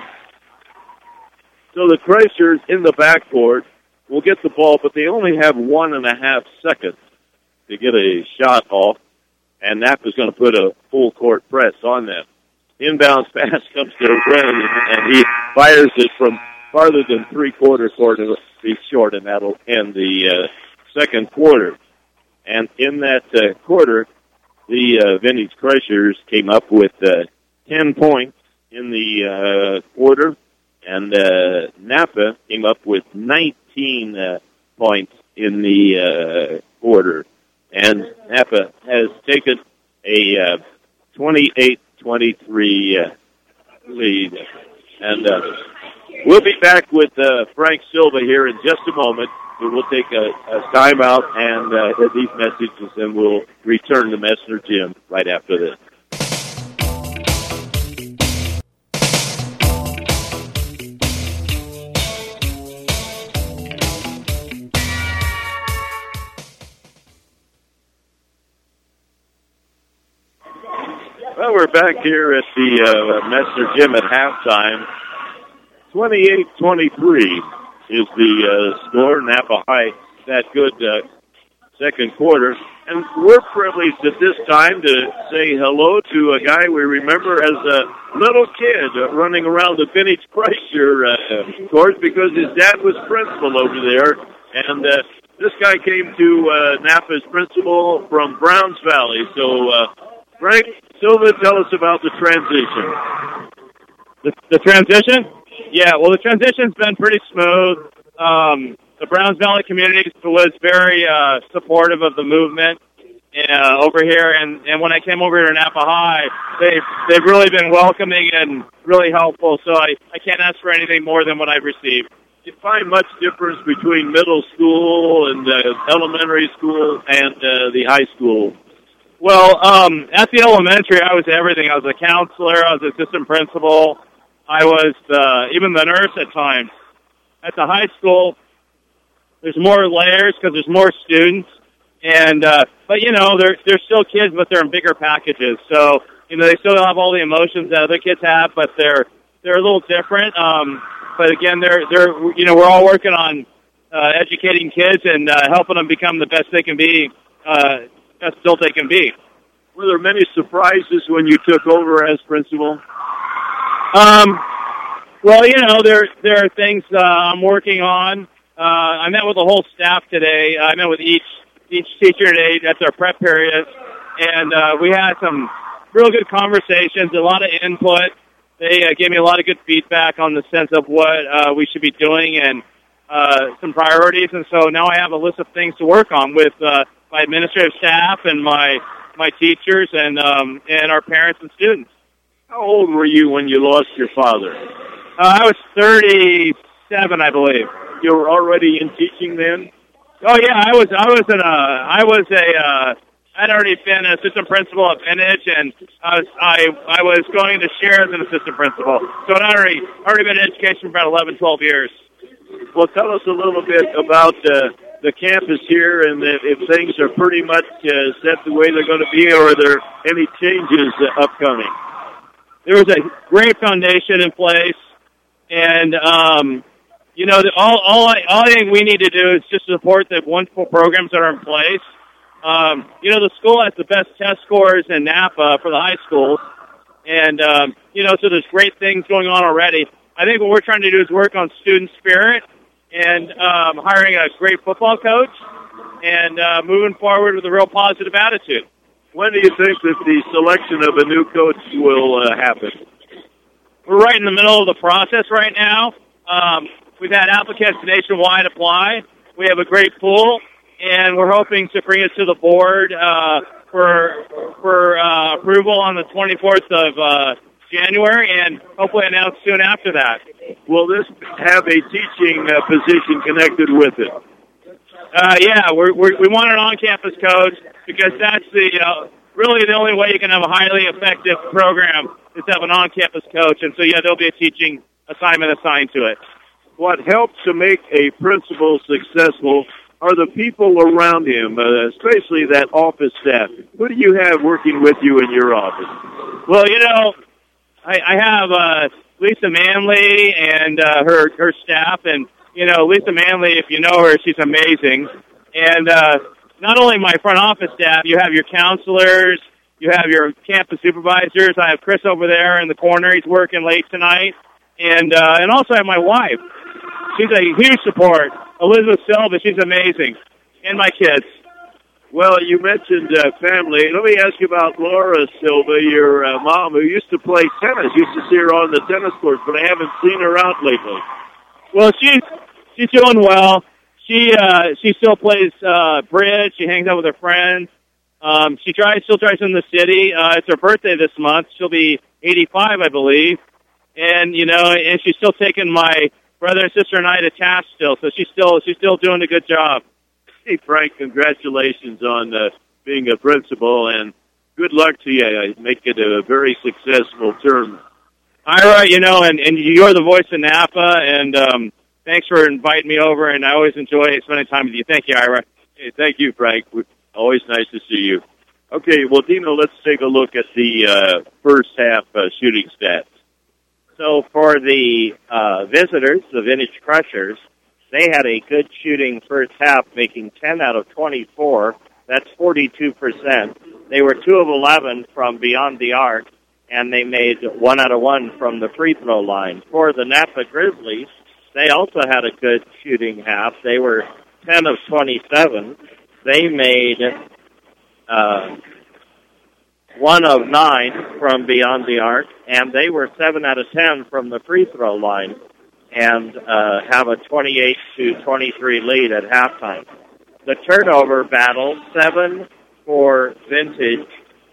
So the Crashers in the backcourt will get the ball, but they only have one and a half seconds to get a shot off, and Napa's going to put a full court press on them. Inbounds pass comes to Brennan, and he fires it from farther than three-quarter court. It'll be short, and that'll end the uh, second quarter. And in that uh, quarter, the uh, Vintage Crashers came up with uh, ten points in the uh, quarter. And uh, Napa came up with nineteen uh, points in the uh, quarter. And Napa has taken a uh, twenty-eight twenty-three uh, lead. And uh, we'll be back with uh, Frank Silva here in just a moment. We will take a, a timeout and uh, hit these messages, and we'll return to Messner Gym right after this. Well, we're back here at the uh, Messner Gym at halftime. twenty-eight twenty-three is the uh, score. Napa High that good uh, second quarter. And we're privileged at this time to say hello to a guy we remember as a little kid uh, running around the Vintage Chrysler uh, course because his dad was principal over there. And uh, this guy came to uh, Napa as principal from Browns Valley. So, uh, Frank Silva, tell us about the transition. The, the transition? Yeah, well, the transition's been pretty smooth. Um, the Browns Valley community was very uh, supportive of the movement uh, over here, and, and when I came over here to Napa High, they've, they've really been welcoming and really helpful, so I, I can't ask for anything more than what I've received. Do you find much difference between middle school and uh, elementary school and uh, the high school? Well, um, at the elementary, I was everything. I was a counselor, I was assistant principal, I was uh, even the nurse at times. At the high school, there's more layers because there's more students, and uh, but you know they're they're still kids, but they're in bigger packages. So you know they still have all the emotions that other kids have, but they're they're a little different. Um, but again, they're they're you know we're all working on uh, educating kids and uh, helping them become the best they can be, uh, best adult they can be. Were there many surprises when you took over as principal? Um, well, you know, there there are things uh, I'm working on. Uh, I met with the whole staff today. I met with each each teacher today at their prep period, and uh, we had some real good conversations, a lot of input. They uh, gave me a lot of good feedback on the sense of what uh, we should be doing and uh, some priorities. And so now I have a list of things to work on with uh, my administrative staff and my my teachers and um, and our parents and students. How old were you when you lost your father? Uh, I was thirty-seven, I believe. You were already in teaching then? Oh yeah, I was. I was in a. I was a. Uh, I'd already been an assistant principal at Vintage, and I was. I I was going to share as an assistant principal. So I'd already already been in education for about eleven, twelve years. Well, tell us a little bit about uh, the campus here, and if, if things are pretty much uh, set the way they're going to be, or are there any changes uh, upcoming? There was a great foundation in place, and. Um, You know, the, all all I, all I think we need to do is just support the wonderful programs that are in place. Um, you know, the school has the best test scores in Napa for the high schools, and um, you know, so there's great things going on already. I think what we're trying to do is work on student spirit and um, hiring a great football coach and uh, moving forward with a real positive attitude. When do you think that the selection of a new coach will uh, happen? We're right in the middle of the process right now. Um, We've had applicants nationwide apply. We have a great pool, and we're hoping to bring it to the board uh, for for uh, approval on the twenty-fourth of uh, January, and hopefully announced soon after that. Will this have a teaching uh, position connected with it? Uh, yeah, we're, we're, we want an on-campus coach because that's the uh, really the only way you can have a highly effective program is to have an on-campus coach, and so yeah, there'll be a teaching assignment assigned to it. What helps to make a principal successful are the people around him, uh, especially that office staff. Who do you have working with you in your office? Well, you know, I, I have uh, Lisa Manley and uh, her her staff, and you know, Lisa Manley, if you know her, she's amazing. And uh, not only my front office staff, you have your counselors, you have your campus supervisors. I have Chris over there in the corner; he's working late tonight, and uh, and also I have my wife. She's a huge support. Elizabeth Silva, she's amazing. And my kids. Well, you mentioned uh, family. Let me ask you about Laura Silva, your uh, mom, who used to play tennis. Used to see her on the tennis courts, but I haven't seen her out lately. Well, she's she's doing well. She uh, she still plays uh, bridge. She hangs out with her friends. Um, she tries still tries in the city. Uh, it's her birthday this month. She'll be eighty-five, I believe. And you know, and she's still taking my brother and sister and I to task still, so she's still she's still doing a good job. Hey, Frank, congratulations on uh, being a principal, and good luck to you. I make it a very successful term. Ira, you know, and, and you're the voice of Napa, and um, thanks for inviting me over, and I always enjoy spending time with you. Thank you, Ira. Hey, thank you, Frank. Always nice to see you. Okay, well, Dino, let's take a look at the uh, first half uh, shooting stats. So for the uh, visitors, the Vintage Crushers, they had a good shooting first half, making ten out of twenty-four. That's forty-two percent. They were two of eleven from beyond the arc, and they made one out of one from the free throw line. For the Napa Grizzlies, they also had a good shooting half. They were ten of twenty-seven. They made uh, one of nine from beyond the arc, and they were seven out of ten from the free throw line, and uh, have a twenty-eight to twenty-three lead at halftime. The turnover battle, seven for Vintage,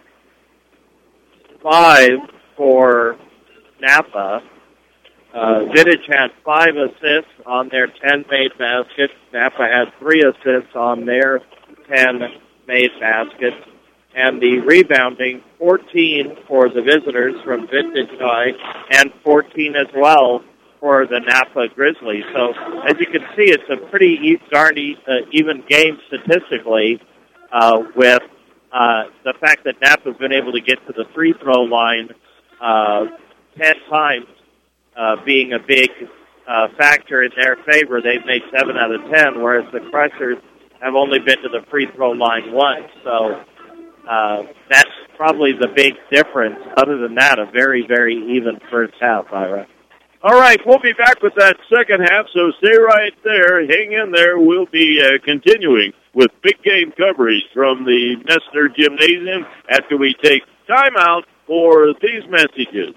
five for Napa. Uh, Vintage had five assists on their ten made baskets. Napa had three assists on their ten made baskets. And the rebounding, fourteen for the visitors from Vintage High, and fourteen as well for the Napa Grizzlies. So, as you can see, it's a pretty e- darn e- uh, even game statistically, uh, with uh, the fact that Napa's been able to get to the free throw line uh, ten times uh, being a big uh, factor in their favor. They've made seven out of ten, whereas the Crushers have only been to the free throw line once. So uh, that's probably the big difference. Other than that, a very, very even first half, Ira. All right, we'll be back with that second half, so stay right there. Hang in there. We'll be uh, continuing with big game coverage from the Messner Gymnasium after we take time out for these messages.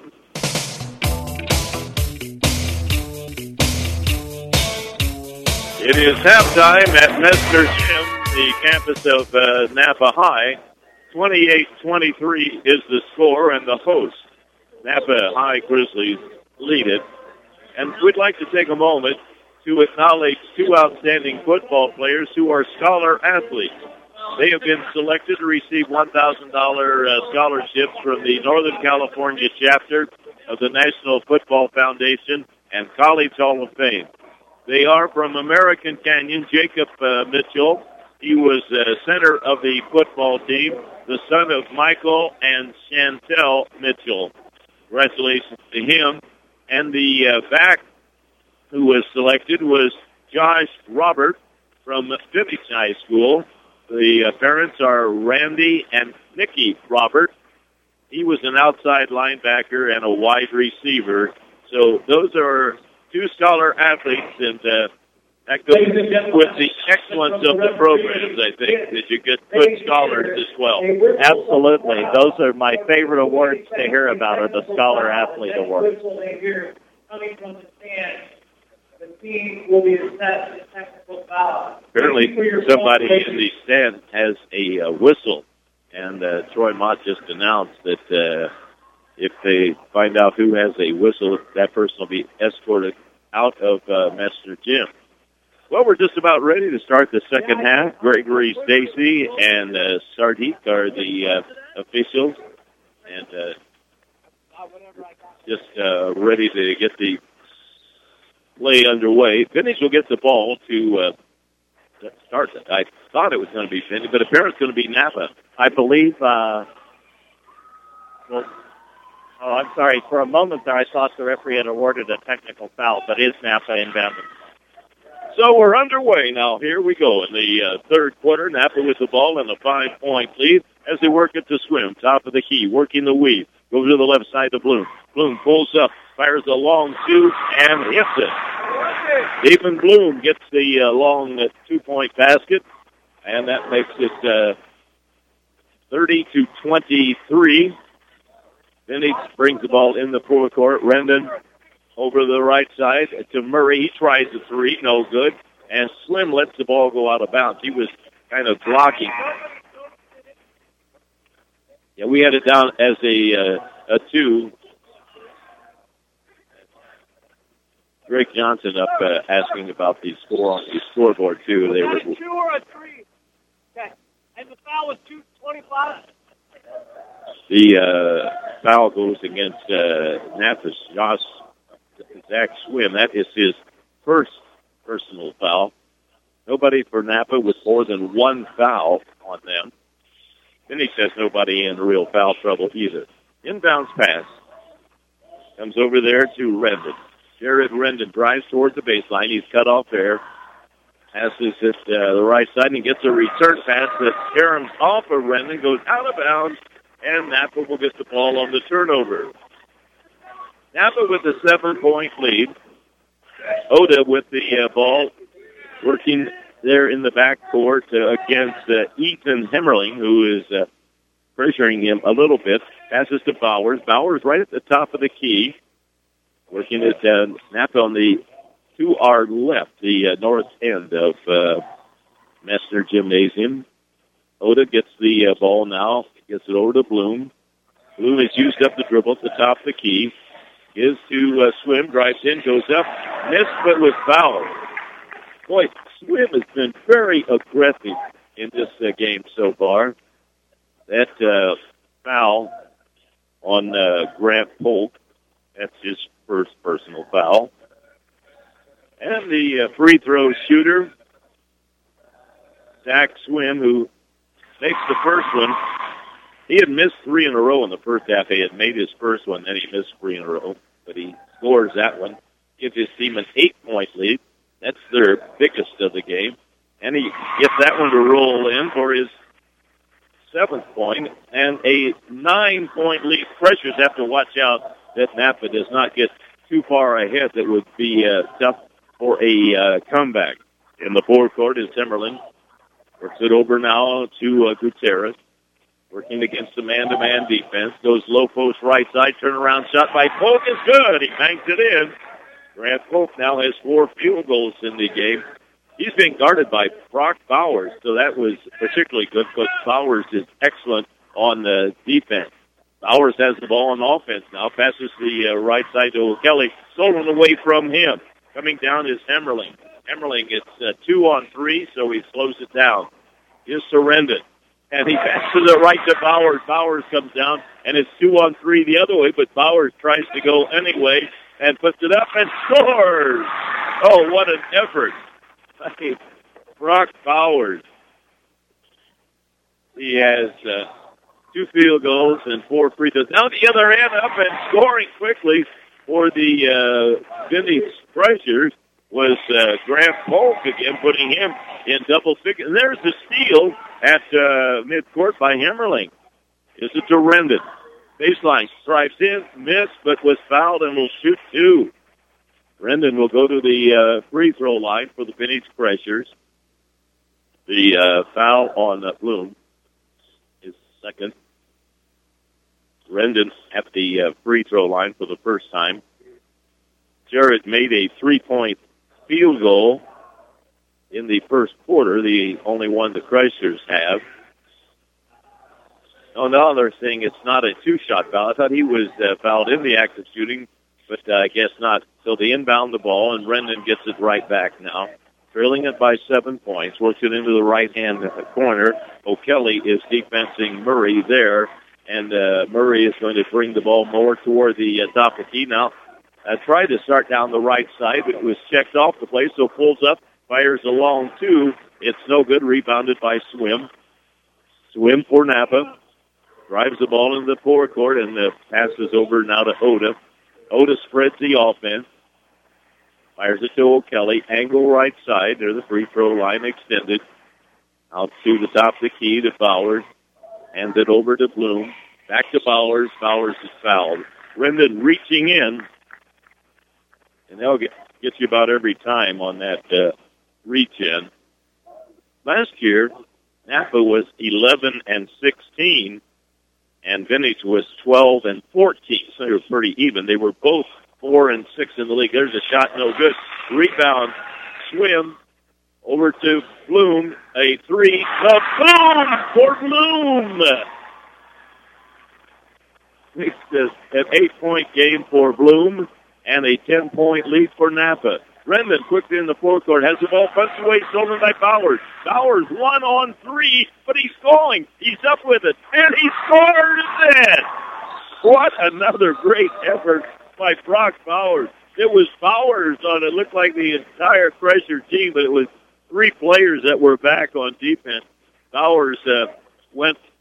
It is halftime at Messner Gym, the campus of uh, Napa High. twenty-eight twenty-three is the score, and the host, Napa High Grizzlies, lead it. And we'd like to take a moment to acknowledge two outstanding football players who are scholar athletes. They have been selected to receive one thousand dollars uh, scholarships from the Northern California chapter of the National Football Foundation and College Hall of Fame. They are from American Canyon, Jacob uh, Mitchell. He was uh, center of the football team, the son of Michael and Chantel Mitchell. Congratulations to him. And the uh, back who was selected was Josh Robert from Vintage High School. The uh, parents are Randy and Nikki Robert. He was an outside linebacker and a wide receiver. So those are two scholar athletes, and uh, that goes with the excellence of the programs, I think, that you get good scholars as well. Absolutely. Those are my favorite awards to hear about, are the Scholar Athlete Awards. Coming from the stand, the team will be assessed a technical foul. Apparently, somebody in the stand has a uh, whistle, and uh, Troy Mott just announced that uh, if they find out who has a whistle, that person will be escorted out of uh, Messner Gym. Well, we're just about ready to start the second half. Gregory Stacy and uh, Sardik are the uh, officials, and uh, just uh, ready to get the play underway. Vintage will get the ball to uh, start it. I thought it was going to be Vintage, but apparently it's going to be Napa. I believe, uh, well, oh, I'm sorry. For a moment there, I thought the referee had awarded a technical foul, but it is Napa inbounding. So we're underway now. Here we go in the uh, third quarter. Napa with the ball and a five-point lead as they work at the swim. Top of the key, working the weave. Goes to the left side to Bloom. Bloom pulls up, fires a long two, and hits it. Ethan Bloom gets the uh, long uh, two-point basket, and that makes it uh, thirty to twenty-three. Vintage brings the ball in the forecourt. Rendon over the right side to Murray. He tries the three, no good. And Slim lets the ball go out of bounds. He was kind of blocking. Yeah, we had it down as a uh, a two. Drake Johnson up uh, asking about the score on the scoreboard too. They were two or a three. Okay. And the foul was two twenty-five. The uh, foul goes against uh, Napa's Josh Zach Swim. That is his first personal foul. Nobody for Napa with more than one foul on them. Phoenix has nobody in real foul trouble either. Inbounds pass. Comes over there to Rendon. Jared Rendon drives towards the baseline. He's cut off there. Passes it uh, the right side and gets a return pass that caroms off of Rendon, goes out of bounds, and Napa will get the ball on the turnover. Napa with a seven-point lead. Oda with the uh, ball, working there in the backcourt uh, against uh, Ethan Hemmerling, who is uh, pressuring him a little bit. Passes to Bowers. Bowers right at the top of the key. Working at uh, Napa on the to our left, the uh, north end of uh, Messner Gymnasium. Oda gets the uh, ball now. Gets it over to Bloom. Bloom has used up the dribble at the top of the key. Gives to uh, Swim. Drives in. Goes up. Missed, but was fouled. Boy, Swim has been very aggressive in this uh, game so far. That uh, foul on uh, Grant Polk, that's his first personal foul. And the uh, free throw shooter, Zach Swim, who makes the first one. He had missed three in a row in the first half. He had made his first one, then he missed three in a row. But he scores that one, gives his team an eight-point lead. That's their biggest of the game. And he gets that one to roll in for his seventh point. And a nine-point lead. Freshers have to watch out that Napa does not get too far ahead. That would be uh, tough for a uh, comeback. In the forecourt is Timberland. Works it over now to uh, Gutierrez. Working against the man-to-man defense. Goes low post right side. Turnaround shot by Polk is good. He banks it in. Grant Polk now has four field goals in the game. He's being guarded by Brock Bowers, so that was particularly good because Bowers is excellent on the defense. Bowers has the ball on offense now. Passes the uh, right side to O'Kelly. Stolen away from him. Coming down is Hemmerling. Hemmerling gets uh, two on three, so he slows it down. Here's Rendon. And he passes it right to Bowers. Bowers comes down, and it's two on three the other way, but Bowers tries to go anyway and puts it up and scores. Oh, what an effort. Hey, Brock Bowers. He has uh, two field goals and four free throws. Now the other end up and scoring quickly for the uh, Vinny's Freshers was uh, Grant Polk again, putting him in double figures. And there's the steal at uh, midcourt by Hemmerling. Is it to Rendon? Baseline, drives in, missed, but was fouled and will shoot two. Rendon will go to the uh, free throw line for the Phoenix Freshers. The uh, foul on uh, Bloom is second. Rendon at the uh, free throw line for the first time. Jared made a three-point field goal in the first quarter, the only one the Chrysler's have. Oh, now they're saying it's not a two-shot foul. I thought he was uh, fouled in the act of shooting, but uh, I guess not. So they inbound the ball, and Rendon gets it right back now. Trailing it by seven points, works it into the right-hand corner. O'Kelly is defensing Murray there, and uh, Murray is going to bring the ball more toward the uh, top of the key now. I tried to start down the right side, but it was checked off the play, so pulls up, fires a long two. It's no good, rebounded by Swim. Swim for Napa. Drives the ball into the forecourt and uh, passes over now to Oda. Oda spreads the offense. Fires it to O'Kelly. Angle right side. There's the free throw line extended. Out to the top of the key to Bowers. Hands it over to Bloom. Back to Bowers. Bowers is fouled. Rendon reaching in. And they'll get, get you about every time on that uh, reach-in. Last year, Napa was eleven and sixteen, and Vintage was twelve and fourteen, so they were pretty even. They were both four and six in the league. There's a shot, no good. Rebound, Swim, over to Bloom. A three, the boom for Bloom! It's an eight-point game for Bloom. And a ten-point lead for Napa. Rendon quickly in the forecourt, has the ball punched away, stolen by Bowers. Bowers one on three, but he's going. He's up with it, and he scores it! What another great effort by Brock Bowers. It was Bowers on it. Looked like the entire Thresher team, but it was three players that were back on defense. Bowers uh, went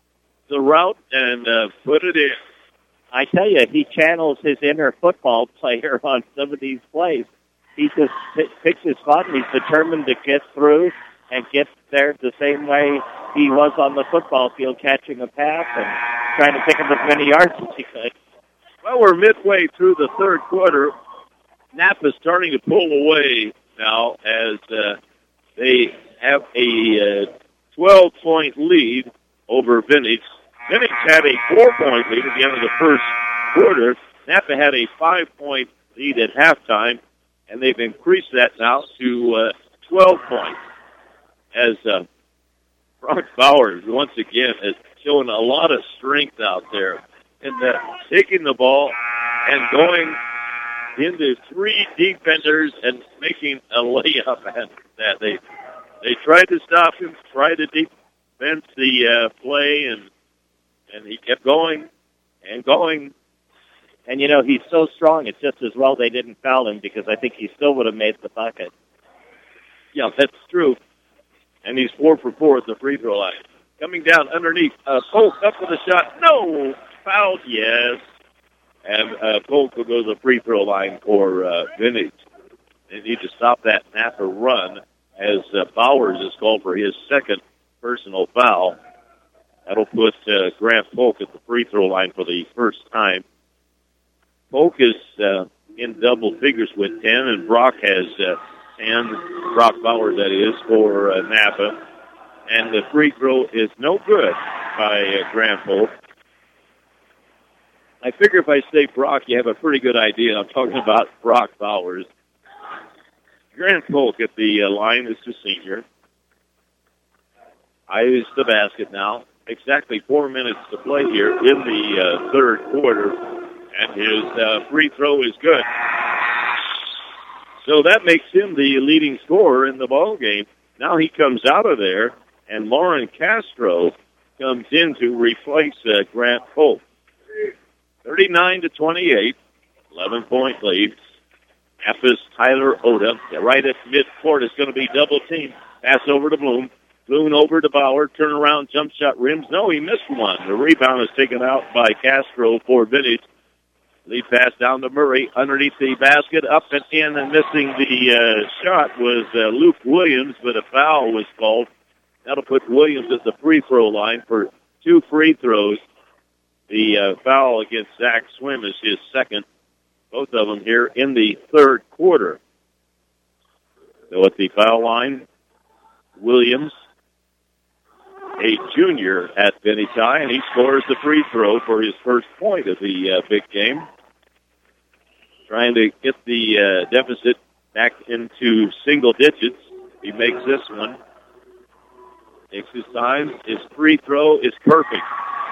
the route and uh, put it in. I tell you, he channels his inner football player on some of these plays. He just p- picks his spot, and he's determined to get through and get there the same way he was on the football field, catching a pass and trying to pick up as many yards as he could. Well, we're midway through the third quarter. Napa's starting to pull away now as uh, they have a twelve-point uh, lead over Vintage. Vintage had a four-point lead at the end of the first quarter. Napa had a five-point lead at halftime, and they've increased that now to uh, twelve points. As uh, Brock Bowers, once again, is showing a lot of strength out there in the, taking the ball and going into three defenders and making a layup at that. They they tried to stop him, tried to defend the uh, play, and and he kept going and going. And, you know, he's so strong, it's just as well they didn't foul him because I think he still would have made the bucket. Yeah, that's true. And he's four for four at the free throw line. Coming down underneath, uh, Polk up with a shot. No! Foul, yes. And uh, Polk will go to the free throw line for uh, Vintage. They need to stop that Napa run as uh, Bowers is called for his second personal foul. That'll put uh, Grant Polk at the free throw line for the first time. Polk is uh, in double figures with ten, and Brock has uh, ten. Brock Bowers, that is, for uh, Napa. And the free throw is no good by uh, Grant Polk. I figure if I say Brock, you have a pretty good idea. I'm talking about Brock Bowers. Grant Polk at the uh, line is the senior. Eyes the basket now. Exactly four minutes to play here in the uh, third quarter. And his uh, free throw is good. So that makes him the leading scorer in the ball game. Now he comes out of there, and Lauren Castro comes in to replace uh, Grant Polk. thirty-nine to twenty-eight, eleven-point lead. Napa's Tyler Oda, right at midcourt, is going to be double teamed. Pass over to Bloom. Bloom over to Bauer. Turnaround jump shot rims. No, he missed one. The rebound is taken out by Castro for Vintage. Lead pass down to Murray. Underneath the basket, up and in, and missing the uh, shot was uh, Luke Williams, but a foul was called. That'll put Williams at the free throw line for two free throws. The uh, foul against Zach Swim is his second. Both of them here in the third quarter. So at the foul line, Williams, a junior at Vintage High, and he scores the free throw for his first point of the uh, big game. Trying to get the uh, deficit back into single digits. He makes this one. Takes his time. His free throw is perfect.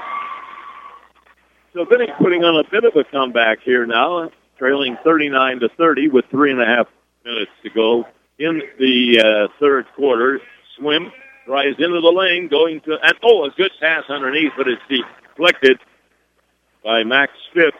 So Vintage putting on a bit of a comeback here now, trailing thirty-nine to thirty with three and a half minutes to go in the uh, third quarter. Swim drives into the lane, going to, and oh, a good pass underneath, but it's deflected by Max Spitz.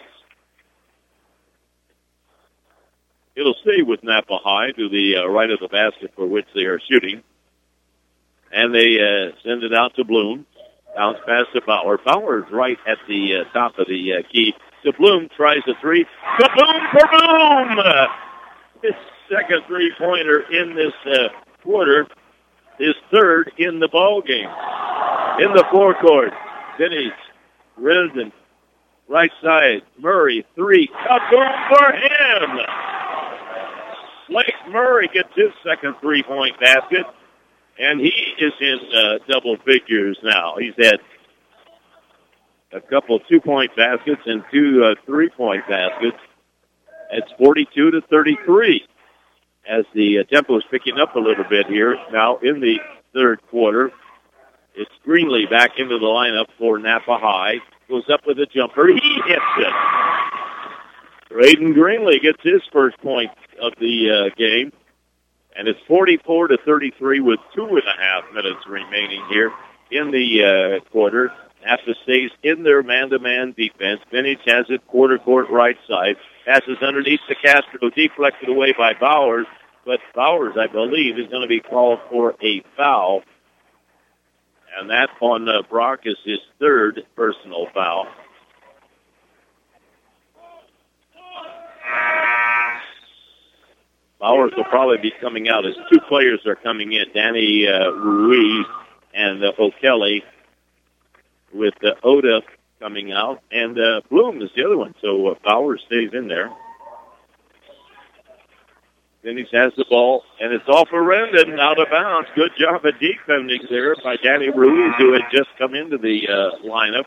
It'll stay with Napa High to the uh, right of the basket for which they are shooting. And they uh, send it out to Bloom. Bounce pass to Bauer. Bauer's right at the uh, top of the uh, key. To Bloom, tries a three. To Bloom for Bloom! Uh, his second three-pointer in this uh, quarter. His third in the ball game. In the forecourt, Vintage, Risden, right side, Murray, three. Kaboom for him! Blake Murray gets his second three-point basket. And he is in uh, double figures now. He's had a couple two-point baskets and two uh, three-point baskets. It's forty-two to thirty-three as the uh, tempo is picking up a little bit here now in the third quarter. It's Greenlee back into the lineup for Napa High. Goes up with a jumper. He hits it. Braden Greenlee gets his first point of the uh, game. And it's forty-four to thirty-three with two and a half minutes remaining here in the uh, quarter. Napa stays in their man-to-man defense. Vintage has it quarter court right side. Passes underneath to Castro, deflected away by Bowers. But Bowers, I believe, is going to be called for a foul And that on uh, Brock is his third personal foul. Bowers will probably be coming out as two players are coming in. Danny uh, Ruiz and uh, O'Kelly, with uh, Oda coming out. And uh, Bloom is the other one. So uh, Bowers stays in there. Dennis has the ball, and it's off of Rendon, out of bounds. Good job of defending there by Danny Ruiz, who had just come into the uh, lineup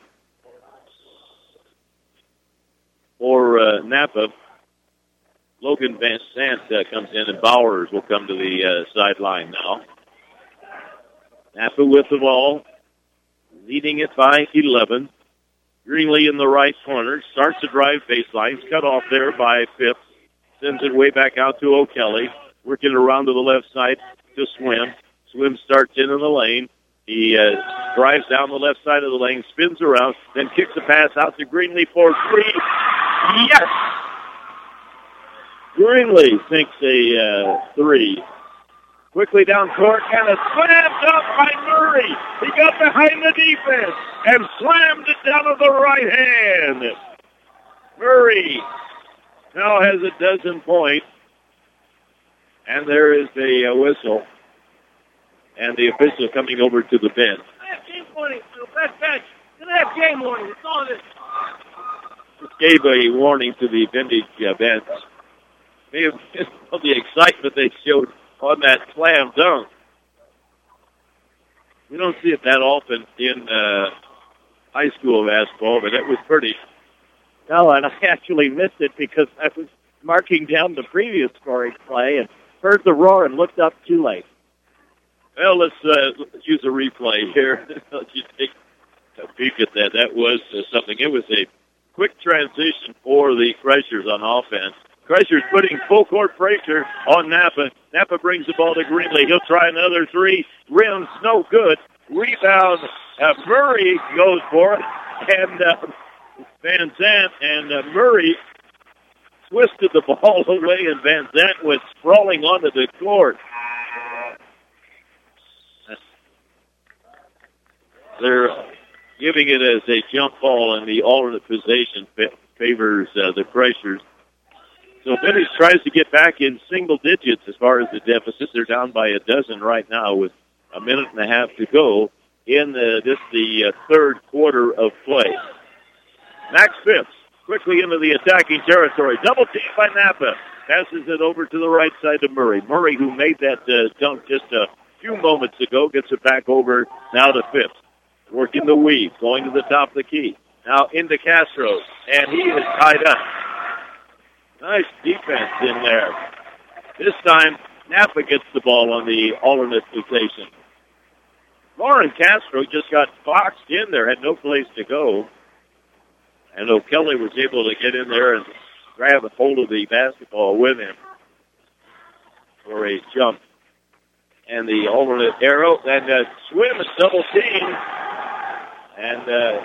for uh, Napa. Logan Van Sant uh, comes in, and Bowers will come to the uh, sideline now. Napa with the ball, leading it by eleven. Greenlee in the right corner, starts to drive baseline, cut off there by Phipps. Sends it way back out to O'Kelly, working around to the left side to Swim. Swim starts into the lane. He uh, drives down the left side of the lane, spins around, then kicks a pass out to Greenlee for three. Yes! Greenlee sinks a uh, three. Quickly down court, and a slam dunk by Murray. He got behind the defense and slammed it down with the right hand. Murray now has a dozen points, and there is a uh, whistle, and the official coming over to the bench. Have game warning, best bench. Gonna have game warning. It's all this. Just gave a warning to the vintage uh, bench. May have been all the excitement they showed on that slam dunk. We don't see it that often in uh, high school basketball, but it was pretty. No, and I actually missed it because I was marking down the previous scoring play and heard the roar and looked up too late. Well, let's, uh, let's use a replay here. Let you take a peek at that. That was uh, something. It was a quick transition for the Crushers on offense. Crushers putting full court pressure on Napa. Napa brings the ball to Greenlee. He'll try another three. Rims, no good. Rebound. Uh, Murray goes for it. And uh, Van Zandt and uh, Murray twisted the ball away, and Van Zandt was sprawling onto the court. They're giving it as a jump ball, and the alternate possession favors uh, the Crushers. So Vintage tries to get back in single digits as far as the deficit. They're down by a dozen right now with a minute and a half to go in the, this the uh, third quarter of play. Max Phipps quickly into the attacking territory. Double team by Napa. Passes it over to the right side to Murray. Murray, who made that uh, dunk just a few moments ago, gets it back over now to Phipps. Working the weave, going to the top of the key. Now into Castro, and he is tied up. Nice defense in there. This time, Napa gets the ball on the alternate possession. Lauren Castro just got boxed in there, had no place to go. And O'Kelly was able to get in there and grab a hold of the basketball with him for a jump. And the alternate arrow, and uh, Swim is double teamed. And uh,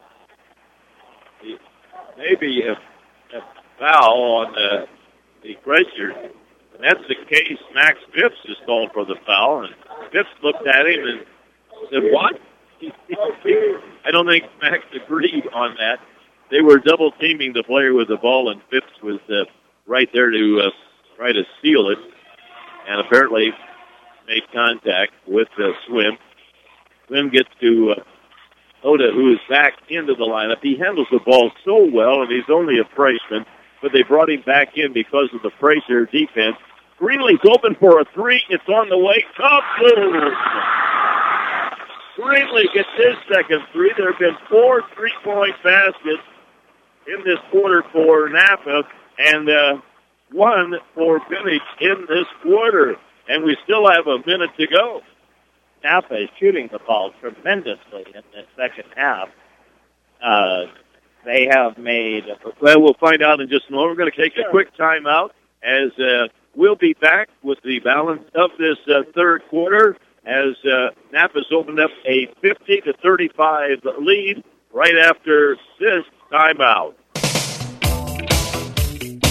maybe a, a foul on uh, the Crushers. And that's the case. Max Phipps is called for the foul. And Phipps looked at him and said, what? I don't think Max agreed on that. They were double teaming the player with the ball, and Phipps was uh, right there to uh, try to steal it, and apparently made contact with uh, Swim. Swim gets to uh, Oda, who is back into the lineup. He handles the ball so well, and he's only a freshman, but they brought him back in because of the pressure defense. Greenlee's open for a three. It's on the way. Kaboom! Greenlee gets his second three. There have been four three-point baskets in this quarter for Napa, and uh, one for Vintage in this quarter. And we still have a minute to go. Napa is shooting the ball tremendously in the second half. Uh, they have made... Well, we'll find out in just a moment. We're going to take a quick timeout as uh, we'll be back with the balance of this uh, third quarter as uh, Napa's opened up a fifty to thirty-five lead right after this timeout.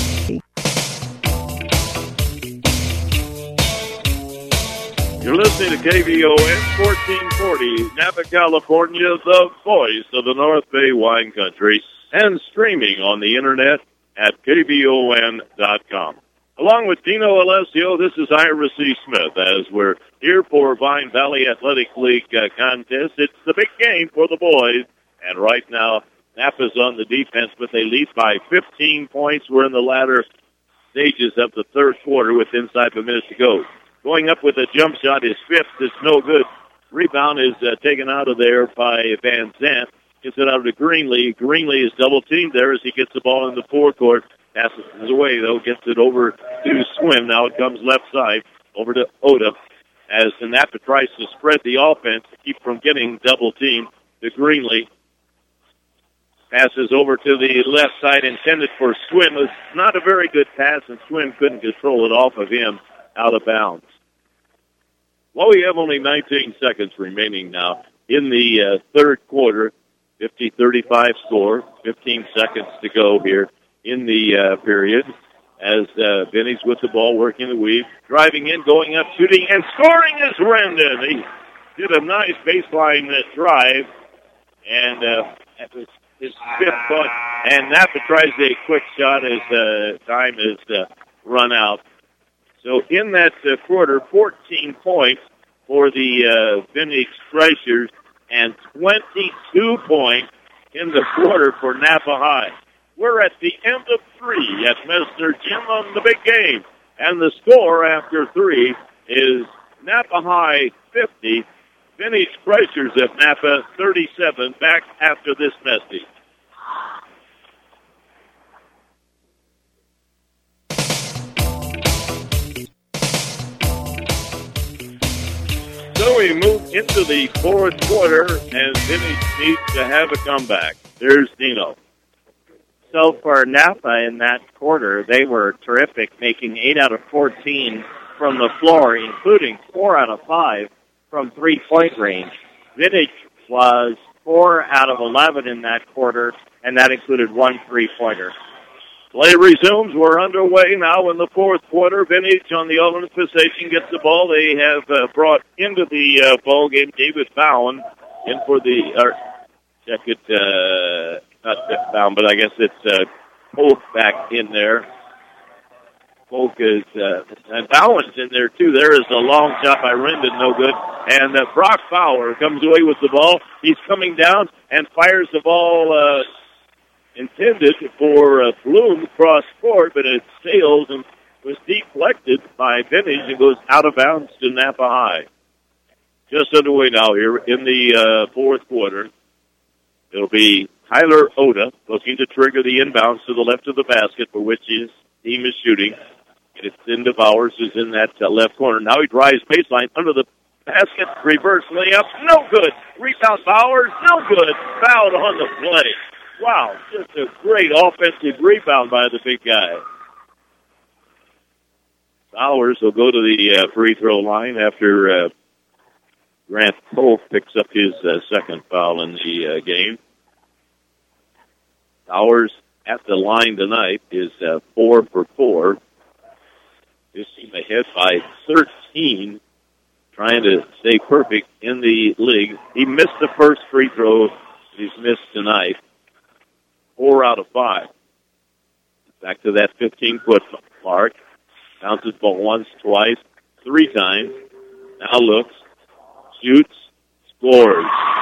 You're listening to K V O N fourteen forty, Napa, California, the voice of the North Bay wine country, and streaming on the internet at K V O N dot com. Along with Dino Alessio, this is Ira C. Smith as we're here for Vine Valley Athletic League uh, contest. It's the big game for the boys, and right now Napa's on the defense, but they lead by fifteen points. We're in the latter stages of the third quarter with inside of a minute to go. Going up with a jump shot is fifth. It's no good. Rebound is uh, taken out of there by Van Zandt. Gets it out to Greenlee. Greenlee is double-teamed there as he gets the ball in the forecourt. Passes it away, though. Gets it over to Swim. Now it comes left side over to Oda as Napa tries to spread the offense to keep from getting double-teamed to Greenlee. Passes over to the left side intended for Swim. It was not a very good pass, and Swim couldn't control it off of him out of bounds. Well, we have only nineteen seconds remaining now in the uh, third quarter. fifty thirty-five score. fifteen seconds to go here in the uh, period as uh, Vinny's with the ball, working the weave, driving in, going up, shooting, and scoring is Rendon. He did a nice baseline uh, drive, and uh, that was his fifth point. And Napa tries a quick shot as uh, time is uh, run out. So in that uh, quarter, fourteen points for the uh, Phoenix Threshers and twenty-two points in the quarter for Napa High. We're at the end of three at Mister Jim on the big game. And the score after three is Napa High fifty, Phoenix Threshers of Napa thirty-seven. Back after this message. So we move into the fourth quarter, and Vinny needs to have a comeback. There's Dino. So for Napa in that quarter, they were terrific, making eight out of fourteen from the floor, including four out of five from three-point range. Vintage was four out of eleven in that quarter, and that included one three-pointer. Play resumes. We're underway now in the fourth quarter. Vintage on the offensive possession gets the ball. They have uh, brought into the uh, ball game David Bowen in for the, or check it, uh, not Bowen, but I guess it's uh, Polk back in there. Polk is, uh, and Bowen's in there too. There is a long shot by Rendon, no good. And uh, Brock Fowler comes away with the ball. He's coming down and fires the ball, uh, intended for uh, Bloom cross court, but it sails and was deflected by Vintage and goes out of bounds to Napa High. Just underway now here in the uh, fourth quarter. It'll be Tyler Oda looking to trigger the inbounds to the left of the basket for which his team is shooting. And it's into Bowers, who's in that uh, left corner. Now he drives baseline under the basket, reverse layup, no good. Rebound Bowers, no good. Fouled on the play. Wow, just a great offensive rebound by the big guy. Bowers will go to the uh, free throw line after uh, Grant Polk picks up his uh, second foul in the uh, game. Bowers at the line tonight is uh, four for four. His team ahead by thirteen, trying to stay perfect in the league. He missed the first free throw he's missed tonight. Four out of five. Back to that fifteen-foot mark. Bounces ball once, twice, three times. Now looks, shoots, scores.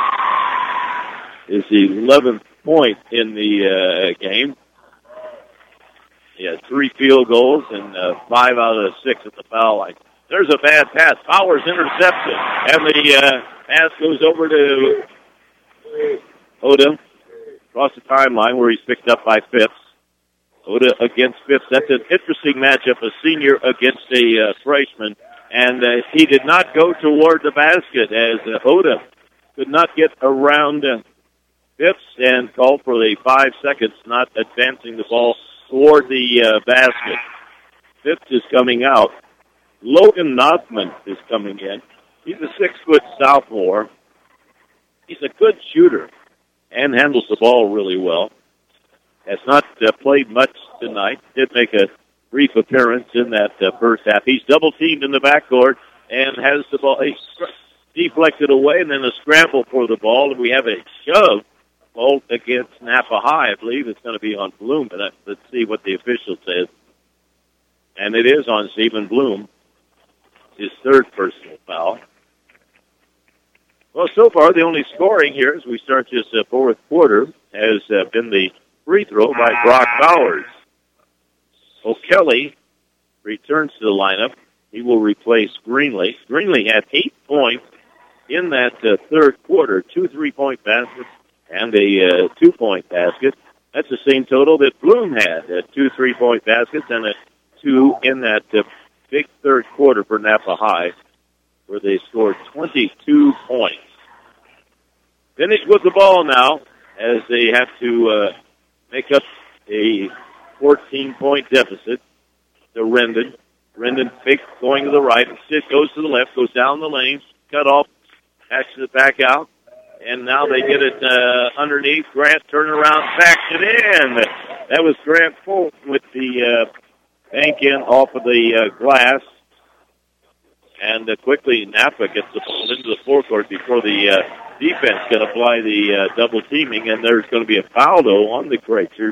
Is the eleventh point in the uh, game. He has three field goals and uh, five out of the six at the foul line. There's a bad pass. Bowers intercepts it, and the uh, pass goes over to Oda. Across the timeline where he's picked up by Phipps. Oda against Phipps. That's an interesting matchup, a senior against a uh, freshman. And uh, he did not go toward the basket as uh, Oda could not get around uh, Phipps and called for the five seconds, not advancing the ball toward the uh, basket. Phipps is coming out. Logan Nothman is coming in. He's a six-foot sophomore. He's a good shooter and handles the ball really well. Has not uh, played much tonight. Did make a brief appearance in that uh, first half. He's double-teamed in the backcourt, and has the ball. He deflected away, and then a scramble for the ball, and we have a shove ball against Napa High. I believe it's going to be on Bloom, but let's see what the official says. And it is on Stephen Bloom, his third personal foul. Well, so far, the only scoring here as we start this uh, fourth quarter has uh, been the free throw by Brock Bowers. O'Kelly returns to the lineup. He will replace Greenlee. Greenlee had eight points in that uh, third quarter, two three-point baskets and a uh, two-point basket. That's the same total that Bloom had, uh, two three-point baskets and a two in that uh, big third quarter for Napa High, where they scored twenty-two points. Finish with the ball now as they have to uh, make up a fourteen-point deficit to Rendon. Rendon fakes going to the right. Instead goes to the left, goes down the lane, cut off, passes it back out. And now they get it uh, underneath. Grant turn around, backs it in. That was Grant Fulton with the uh, bank in off of the uh, glass. And uh, quickly Napa gets the ball into the forecourt before the uh, defense can apply the uh, double teaming. And there's going to be a foul, though, on the Kreischer.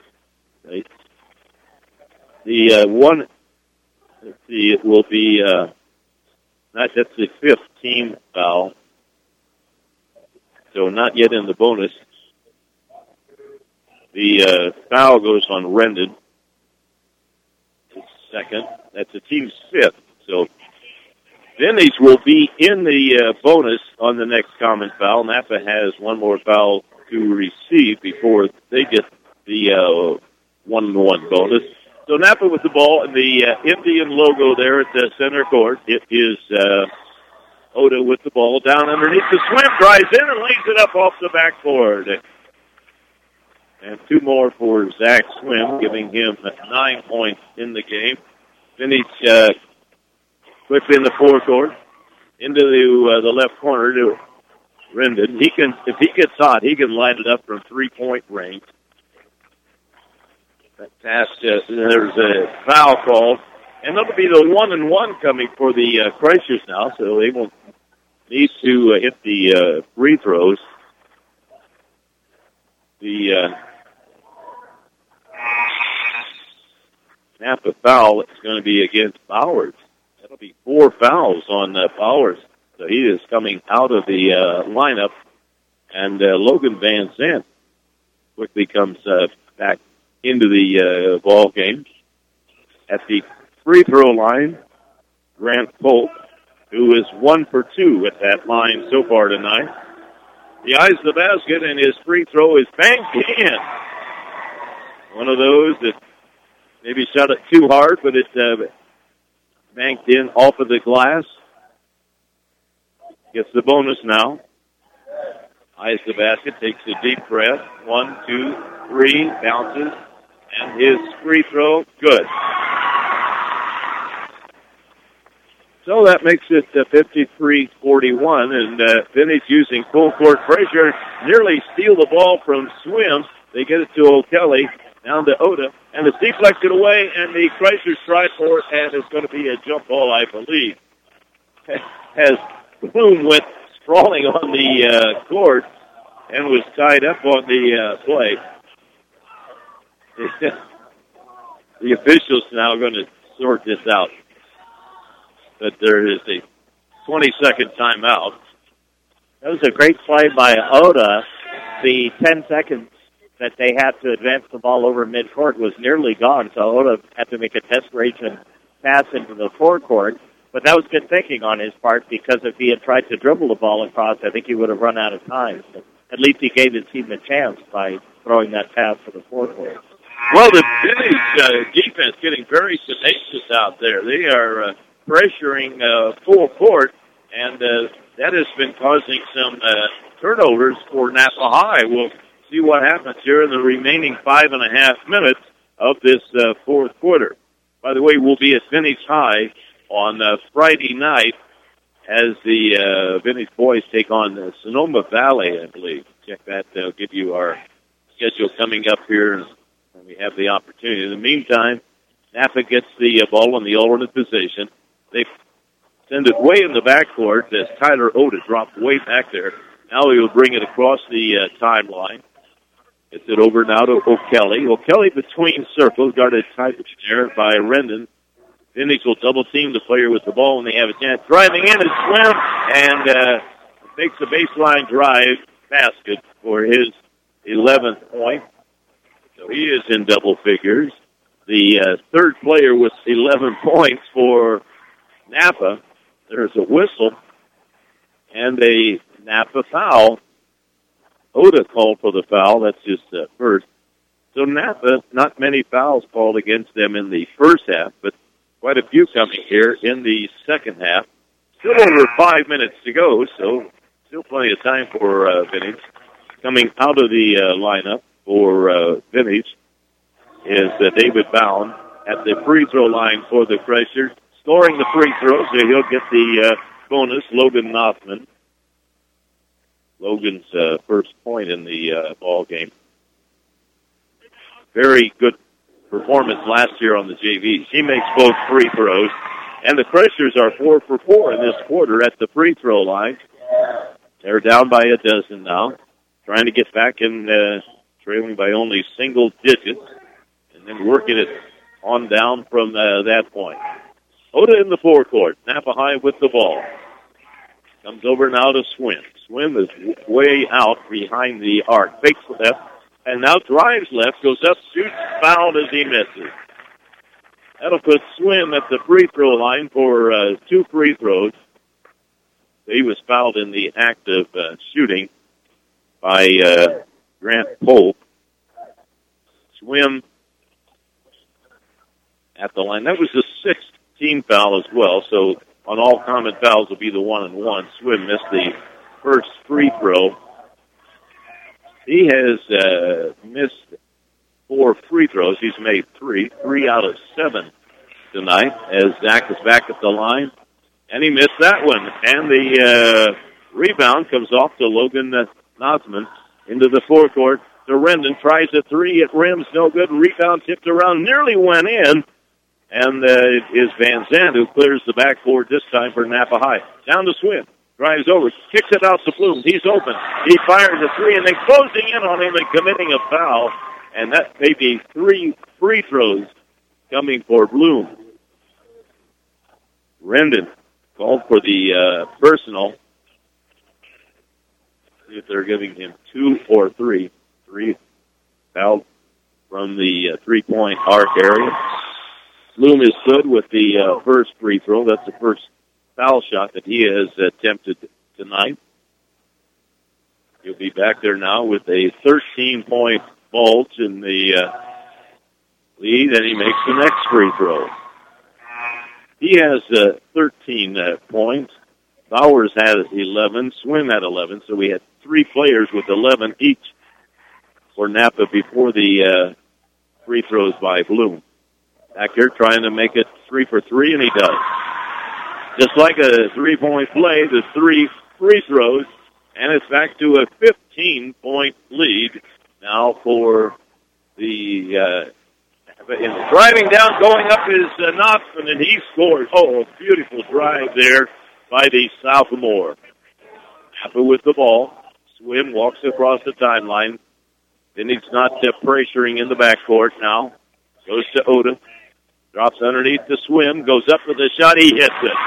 The uh, one, let's see, it will be, uh, not, that's the fifth team foul. So not yet in the bonus. The uh, foul goes on Rendon. Second. That's the team's fifth. So Vinny's will be in the uh, bonus on the next common foul. Napa has one more foul to receive before they get the uh, one-on-one bonus. So Napa with the ball and the uh, Indian logo there at the center court. It is uh, Oda with the ball down underneath the swim, drives in and lays it up off the backboard. And two more for Zach Swim, giving him nine points in the game. Finish uh, quickly in the forecourt, into the uh, the left corner to Rendon. He can, if he gets hot, he can light it up from three-point range. That pass, uh, there's a foul call. And that'll be the one and one coming for the uh, Kreischers now, so they will need to uh, hit the uh, free throws. The uh, Napa foul is going to be against Bowers. That'll be four fouls on uh, Bowers. So he is coming out of the uh, lineup, and uh, Logan Van Zandt quickly comes uh, back into the uh, ball game. At the free throw line, Grant Polk, who is one for two at that line so far tonight. He eyes the basket, and his free throw is banked in. One of those that maybe shot it too hard, but it uh, banked in off of the glass. Gets the bonus now. Eyes the basket, takes a deep breath. One, two, three, bounces, and his free throw, good. So that makes it uh, fifty-three forty-one, and uh, Vinny's using full court pressure, nearly steal the ball from Swim. They get it to O'Kelly, down to Oda, and it's deflected away, and the Kreischers try for it, and it's going to be a jump ball, I believe. As Bloom went sprawling on the uh, court and was tied up on the uh, play. The officials now are going to sort this out. But there is a twenty-second timeout. That was a great play by Oda. The ten seconds that they had to advance the ball over midcourt was nearly gone, so Oda had to make a desperation pass into the forecourt. But that was good thinking on his part, because if he had tried to dribble the ball across, I think he would have run out of time. But at least he gave his team a chance by throwing that pass to the forecourt. Well, the Vinny's uh, defense getting very tenacious out there. They are uh, pressuring uh, full court, and uh, that has been causing some uh, turnovers for Napa High. We'll see what happens here in the remaining five and a half minutes of this uh, fourth quarter. By the way, we'll be at Vinny's High on uh, Friday night as the uh, Vinny's boys take on uh, Sonoma Valley, I believe. Check that. They'll give you our schedule coming up here when we have the opportunity. In the meantime, Napa gets the uh, ball in the alternate position. They Send it way in the backcourt as Tyler Oda dropped way back there. Now he will bring it across the uh, timeline. Gets it over now to O'Kelly. O'Kelly between circles, guarded tight there by Rendon. Phoenix will double team the player with the ball when they have a chance. Driving in and swim, and uh, makes a baseline drive basket for his eleventh point. So he is in double figures. The uh, third player with eleven points for Napa. There's a whistle and a Napa foul. Oda called for the foul. That's his uh, first. So Napa, not many fouls called against them in the first half, but quite a few coming here in the second half. Still over five minutes to go, so still plenty of time for uh, Vintage. Coming out of the uh, lineup for uh, Vintage is uh, David Bound at the free throw line for the Crushers. Scoring the free throws, so he'll get the uh, bonus, Logan Nothman. Logan's uh, first point in the uh, ball game. Very good performance last year on the J V. She makes both free throws, and the Crushers are four for four in this quarter at the free throw line. They're down by a dozen now, trying to get back in, uh, trailing by only single digits, and then working it on down from uh, that point. Oda in the forecourt. Napa High with the ball. Comes over now to Swim. Swim is way out behind the arc. Fakes left, and now drives left, goes up, shoots, fouled as he misses. That'll put Swim at the free throw line for uh, two free throws. He was fouled in the act of uh, shooting by uh, Grant Pope. Swim at the line. That was the sixth team foul as well, so on all common fouls will be the one and one. Swim missed the first free throw. He has uh, missed four free throws. He's made three, three out of seven tonight as Zach is back at the line. And he missed that one. And the uh, rebound comes off to Logan uh, Nothman into the forecourt. To Rendon, tries a three. It rims, no good. Rebound tipped around, nearly went in. And uh, it is Van Zandt who clears the backboard this time for Napa High. Down to Swim. Drives over. Kicks it out to Bloom. He's open. He fires a three, and then closing in on him and committing a foul. And that may be three free throws coming for Bloom. Rendon called for the uh, personal. See if they're giving him two or three. Three fouled from the uh, three-point arc area. Bloom is good with the uh, first free throw. That's the first foul shot that he has attempted tonight. He'll be back there now with a thirteen-point bulge in the uh, lead, and he makes the next free throw. He has uh, thirteen uh, points. Bowers had eleven. Swim had eleven, so we had three players with eleven each for Napa before the uh, free throws by Bloom. Back here trying to make it three for three, and he does. Just like a three-point play, the three free throws, and it's back to a fifteen-point lead now for the, uh, in the driving down, going up is uh, Knoxman, and he scores. Oh, a beautiful drive there by the sophomore. Napa with the ball. Swim walks across the timeline. Then he's not uh, pressuring in the backcourt now. Goes to Oda. Drops underneath the Swim. Goes up with the shot. He hits it.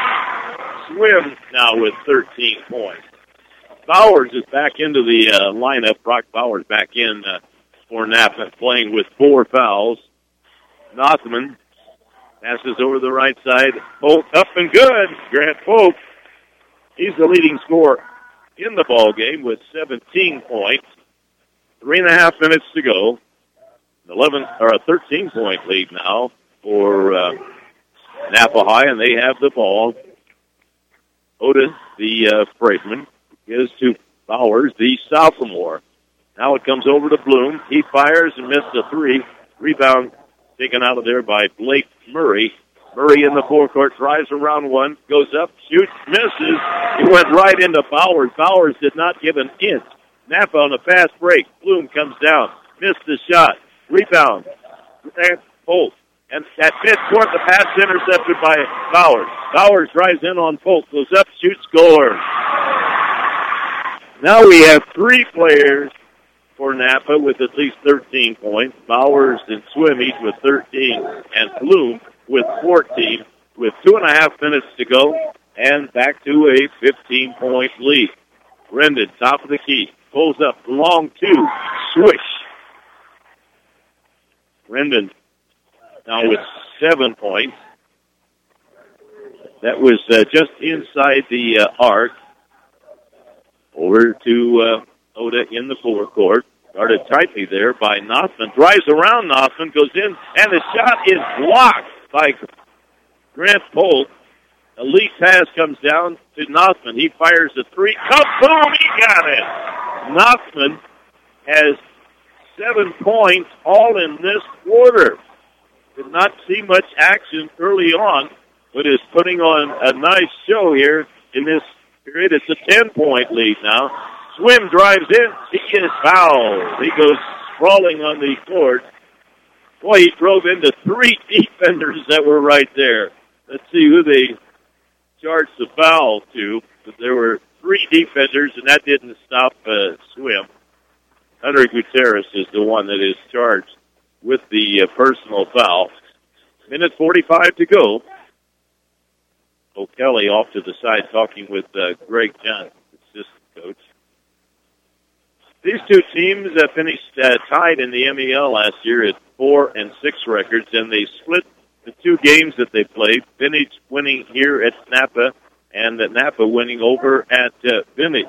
Swim now with thirteen points. Bowers is back into the uh, lineup. Brock Bowers back in uh, for Napa, playing with four fouls. Nothman passes over the right side. Pope up and good. Grant Pope. He's the leading scorer in the ball game with seventeen points. Three and a half minutes to go. Eleven or a thirteen-point lead now for uh, Napa High, and they have the ball. Oda, the uh, freshman, gives to Bowers, the sophomore. Now it comes over to Bloom. He fires and missed a three. Rebound taken out of there by Blake Murray. Murray in the forecourt, drives around one, goes up, shoots, misses. He went right into Bowers. Bowers did not give an inch. Napa on a fast break. Bloom comes down, missed the shot. Rebound. Grant Pope And at midcourt, the pass intercepted by Bowers. Bowers drives in on Polk, goes up, shoots, scores. Now we have three players for Napa with at least thirteen points. Bowers and Swim each with thirteen, and Bloom with fourteen, with two and a half minutes to go, and back to a fifteen-point lead. Rendon, top of the key, pulls up, long two, swish. Rendon now with seven points. That was uh, just inside the uh, arc. Over to uh, Oda in the forecourt. Guarded tightly there by Nothman. Drives around Nothman, goes in, and the shot is blocked by Grant Polk. A lead pass comes down to Nothman. He fires a three. Kaboom! He got it! Nothman has seven points all in this quarter. Did not see much action early on, but is putting on a nice show here in this period. It's a ten-point lead now. Swim drives in. He is fouled. He goes sprawling on the court. Boy, he drove into three defenders that were right there. Let's see who they charged the foul to. But there were three defenders, and that didn't stop uh, Swim. Hunter Gutierrez is the one that is charged with the uh, personal foul. Minute forty-five to go. O'Kelly off to the side talking with uh, Greg Johnson, assistant coach. These two teams uh, finished uh, tied in the M E L last year at four and six records, and they split the two games that they played. Vintage winning here at Napa, and uh, Napa winning over at uh, Vintage.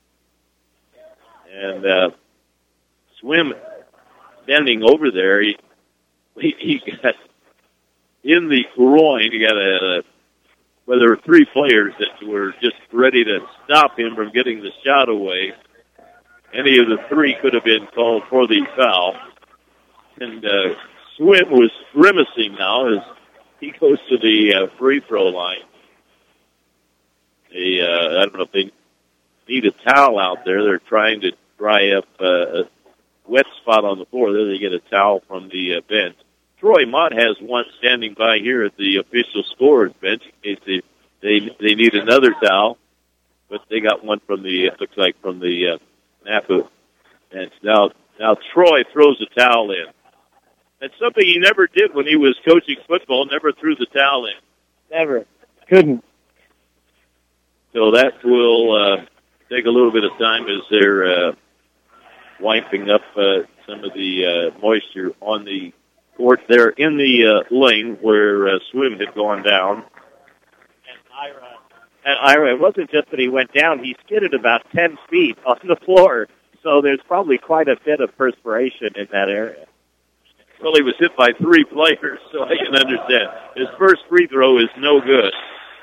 And uh, Swim bending over there, he, he, he got in the groin. He got a, a well, there were three players that were just ready to stop him from getting the shot away. Any of the three could have been called for the foul. And uh, Swim was grimacing now as he goes to the uh, free throw line. They, uh, I don't know if they need a towel out there. They're trying to dry up uh, a wet spot on the floor. There they get a towel from the uh, bench. Troy Mott has one standing by here at the official scorer's bench in case they, they, they need another towel. But they got one from the, it looks like, from the uh, Napa bench. Now, now Troy throws a towel in. That's something he never did when he was coaching football, never threw the towel in. Never. Couldn't. So that will uh, take a little bit of time as they're uh, wiping up uh, some of the uh, moisture on the court there in the uh, lane where uh, Swim had gone down. And Ira, and Ira, it wasn't just that he went down. He skidded about ten feet on the floor. So there's probably quite a bit of perspiration in that area. Well, he was hit by three players, so I can understand. His first free throw is no good.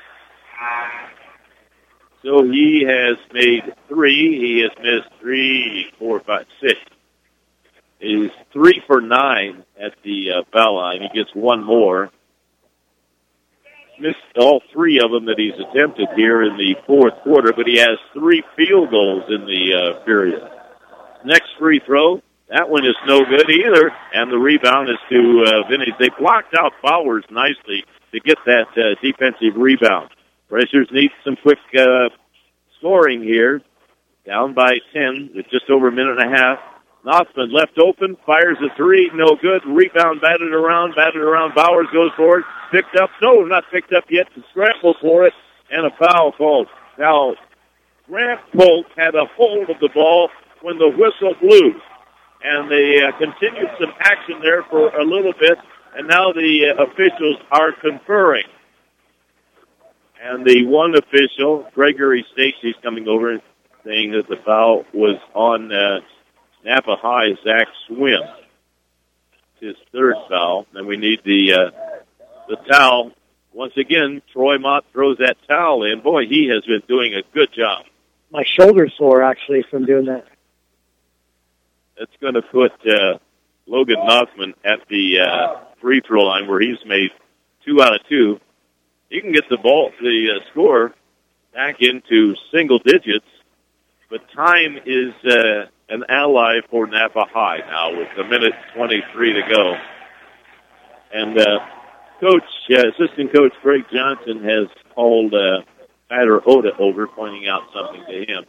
So he has made three. He has missed three, four, five, six. He's three for nine at the uh, foul line. He gets one more. Missed all three of them that he's attempted here in the fourth quarter, but he has three field goals in the uh, period. Next free throw, that one is no good either, and the rebound is to uh, Vintage. They blocked out Bowers nicely to get that uh, defensive rebound. Pressures need some quick uh, scoring here. Down by ten with just over a minute and a half. Nothman left open, fires a three, no good. Rebound batted around, batted around. Bowers goes for it, picked up. No, not picked up yet. Scramble for it, and a foul called. Now, Grant Polk had a hold of the ball when the whistle blew. And they uh, continued some action there for a little bit, and now the uh, officials are conferring. And the one official, Gregory Stacey's coming over and saying that the foul was on uh, Napa High, Zach Swim. His third foul, and we need the uh, the towel. Once again, Troy Mott throws that towel in. Boy, he has been doing a good job. My shoulder's sore, actually, from doing that. That's going to put uh, Logan Nothman at the uh, free throw line where he's made two out of two. He can get the ball, the uh, score back into single digits, but time is uh, an ally for Napa High now with a minute twenty-three to go. And uh, Coach, uh, Assistant Coach Greg Johnson has called uh, Tyler Oda over, pointing out something to him.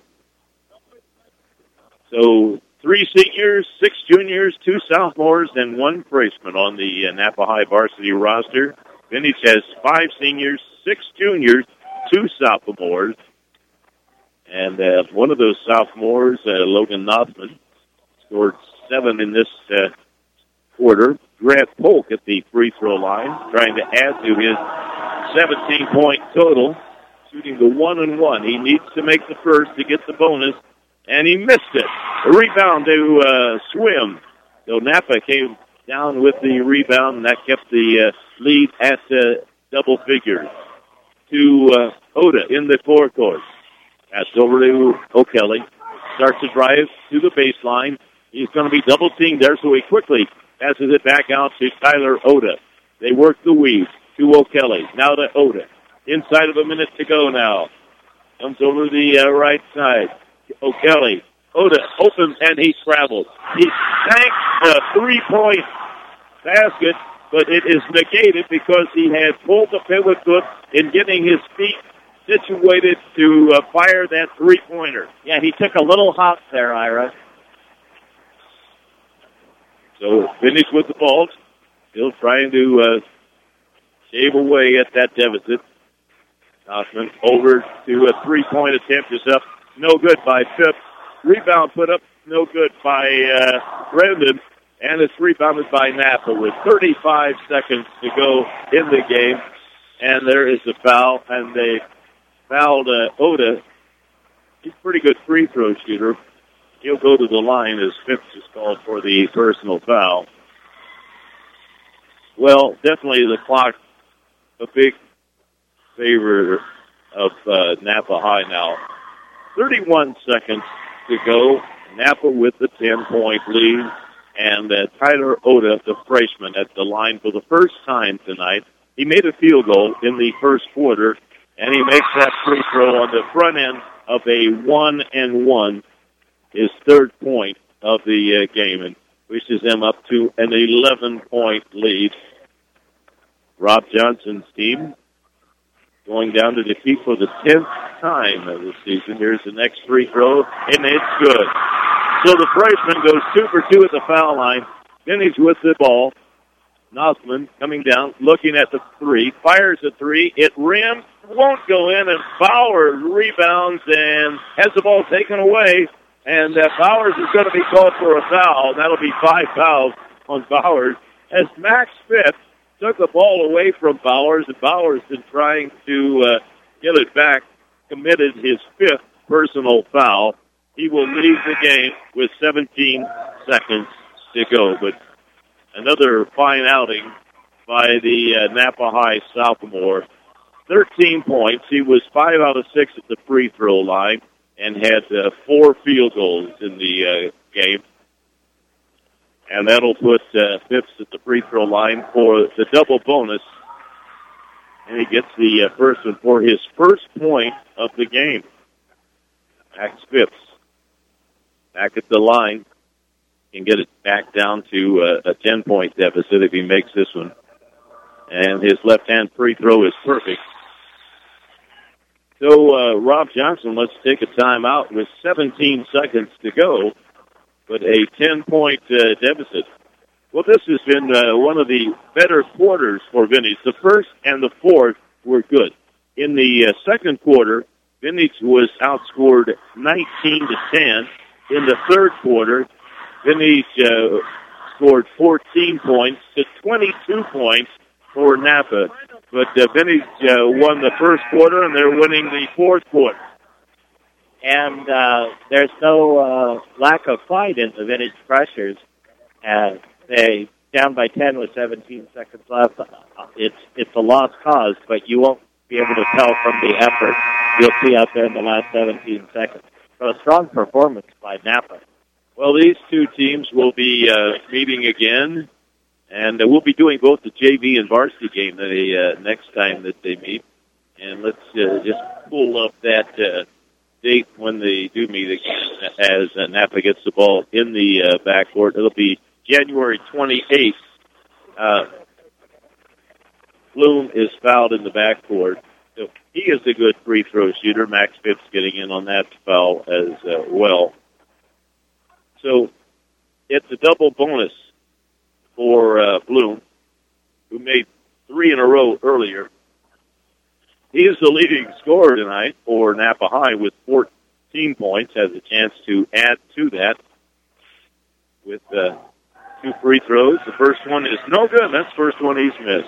So three seniors, six juniors, two sophomores, and one freshman on the uh, Napa High varsity roster. Vintage has five seniors, six juniors, two sophomores. And uh, one of those sophomores, uh, Logan Nothman, scored seven in this uh, quarter. Grant Polk at the free throw line, trying to add to his seventeen-point total, shooting the one and one. He needs to make the first to get the bonus, and he missed it. A rebound to uh, Swim. So Napa came down with the rebound, and that kept the uh, lead at uh, double figures. To uh, Oda in the forecourt. Pass over to O'Kelly. Starts to drive to the baseline. He's going to be double teamed there, so he quickly passes it back out to Tyler Oda. They work the weave to O'Kelly. Now to Oda. Inside of a minute to go now. Comes over the uh, right side. O'Kelly. Oda opens and he travels. He sank the three-point basket, but it is negated because he had pulled the pivot foot in getting his feet situated to uh, fire that three-pointer. Yeah, he took a little hop there, Ira. So finish with the ball. Still trying to uh, shave away at that deficit. Osman over to a three-point attempt is up. No good by Phipps. Rebound put up. No good by uh, Brendan. And it's rebounded by Napa with thirty-five seconds to go in the game. And there is a foul. And they fouled uh, Oda. He's a pretty good free throw shooter. He'll go to the line as Phipps is called for the personal foul. Well, definitely the clock a big favor of uh, Napa High now. thirty-one seconds to go. Napa with the ten-point lead. And uh, Tyler Oda, the freshman, at the line for the first time tonight. He made a field goal in the first quarter, and he makes that free throw on the front end of a one and one, his third point of the uh, game, and pushes them up to an eleven-point lead. Rob Johnson's team going down to defeat for the tenth time of the season. Here's the next free throw, and it's good. So the freshman goes two for two at the foul line. Vintage with the ball. Nothman coming down, looking at the three, fires a three. It rims, won't go in, and Bowers rebounds and has the ball taken away. And uh, Bowers is going to be called for a foul. That'll be five fouls on Bowers. As Max Phipps took the ball away from Bowers, and Bowers been trying to uh, get it back, committed his fifth personal foul. He will leave the game with seventeen seconds to go. But another fine outing by the uh, Napa High sophomore. thirteen points. He was five out of six at the free throw line and had uh, four field goals in the uh, game. And that'll put uh, Phipps at the free throw line for the double bonus. And he gets the uh, first one for his first point of the game. Max Phipps back at the line. Can get it back down to uh, a ten-point deficit if he makes this one. And his left-hand free throw is perfect. So uh, Rob Johnson, let's take a timeout with seventeen seconds to go, but a ten-point uh, deficit. Well, this has been uh, one of the better quarters for Vintage. The first and the fourth were good. In the uh, second quarter, Vintage was outscored nineteen to ten. In the third quarter, Vintage uh, scored fourteen points to twenty-two points for Napa. But uh, Vintage uh, won the first quarter, and they're winning the fourth quarter. And uh, there's no uh, lack of fight in the Vintage pressures. Uh, they down by ten with seventeen seconds left. It's it's a lost cause, but you won't be able to tell from the effort you'll see out there in the last seventeen seconds. So a strong performance by Napa. Well, these two teams will be uh, meeting again, and uh, we'll be doing both the J V and varsity game the uh, next time that they meet. And let's uh, just pull up that uh, date when they do meet again as uh, Napa gets the ball in the uh, backcourt. It'll be January twenty-eighth. Uh, Bloom is fouled in the backcourt. So he is a good free throw shooter. Max Phipps getting in on that foul as uh, well. So it's a double bonus for uh, Bloom, who made three in a row earlier. He is the leading scorer tonight for Napa High with fourteen points, has a chance to add to that with uh, two free throws. The first one is no good. That's the first one he's missed.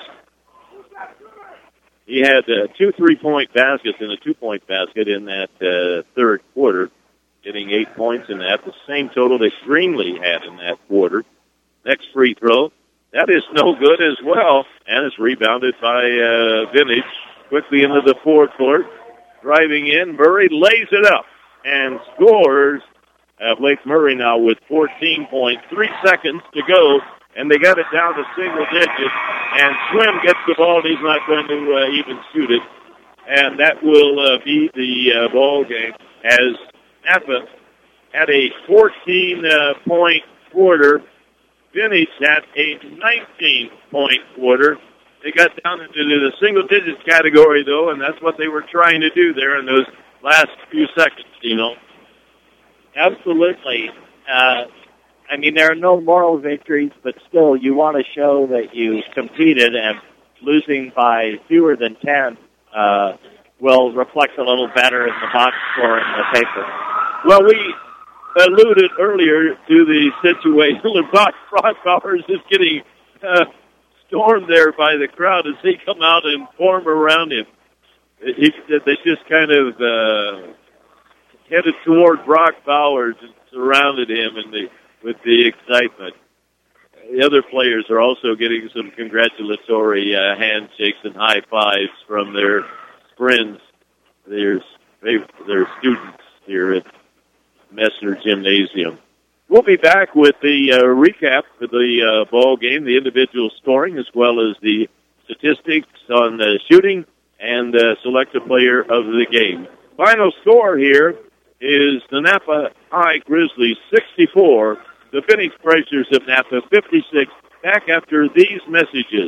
He had uh, two three-point baskets and a two-point basket in that uh, third quarter, getting eight points in that, the same total that Greenlee had in that quarter. Next free throw, that is no good as well, and it's rebounded by uh, Vintage. Quickly into the forecourt, driving in, Murray lays it up and scores. Uh, Blake Murray now with fourteen points, three seconds to go, and they got it down to single digits, and Swim gets the ball, and he's not going to uh, even shoot it, and that will uh, be the uh, ball game as Napa had a fourteen-point uh, quarter, Vintage had a nineteen-point quarter. They got down into the single digits category, though, and that's what they were trying to do there in those last few seconds, you know. Absolutely. Uh, I mean, there are no moral victories, but still, you want to show that you competed, and losing by fewer than ten uh, will reflect a little better in the box score in the paper. Well, we alluded earlier to the situation where Brock Bowers is getting uh, stormed there by the crowd as they come out and form around him. He, they just kind of uh, headed toward Brock Bowers and surrounded him and the, with the excitement. The other players are also getting some congratulatory uh, handshakes and high fives from their friends, their, their students here at Messner Gymnasium. We'll be back with the uh, recap of the uh, ball game, the individual scoring, as well as the statistics on the shooting and uh, select a player of the game. Final score here is the Napa High Grizzlies sixty-four, the Phoenix Pricers of Napa fifty-six. Back after these messages.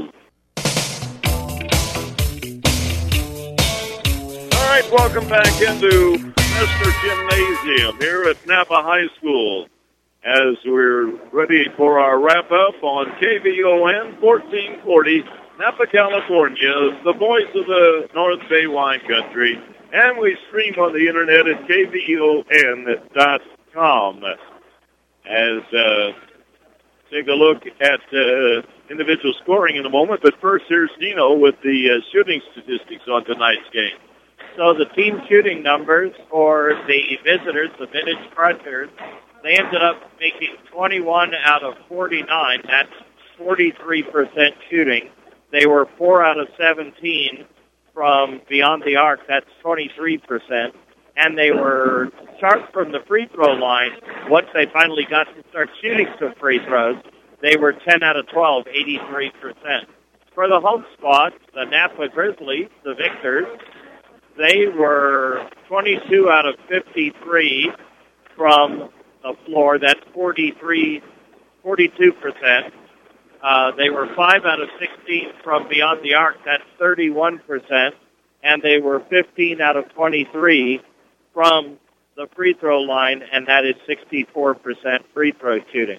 All right, welcome back into Messner Gymnasium here at Napa High School as we're ready for our wrap-up on K V O N fourteen forty, Napa, California, the voice of the North Bay wine country, and we stream on the internet at K V O N dot com. As uh, take a look at uh, individual scoring in a moment, but first here's Dino with the uh, shooting statistics on tonight's game. So the team shooting numbers for the visitors, the Vintage Crushers, they ended up making twenty-one out of forty-nine. That's forty-three percent shooting. They were four out of seventeen from beyond the arc. That's twenty-three percent. And they were sharp from the free throw line. Once they finally got to start shooting some free throws, they were ten out of twelve, eighty-three percent. For the home squad, the Napa Grizzlies, the victors, they were twenty-two out of fifty-three from the floor. That's forty-three, forty-two percent. Uh, they were five out of sixteen from beyond the arc. That's thirty-one percent. And they were fifteen out of twenty-three from the free throw line, and that is sixty-four percent free throw shooting.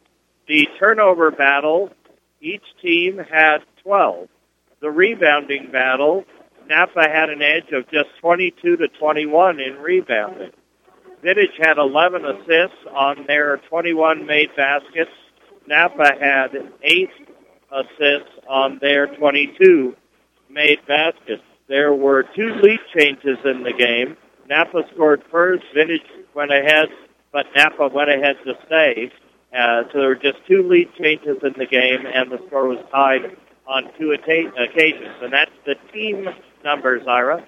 The turnover battle, each team had twelve. The rebounding battle, Napa had an edge of just twenty-two to twenty-one in rebounding. Vintage had eleven assists on their twenty-one made baskets. Napa had eight assists on their twenty-two made baskets. There were two lead changes in the game. Napa scored first. Vintage went ahead, but Napa went ahead to stay. Uh, so there were just two lead changes in the game, and the score was tied on two occasions. And that's the team numbers, Ira.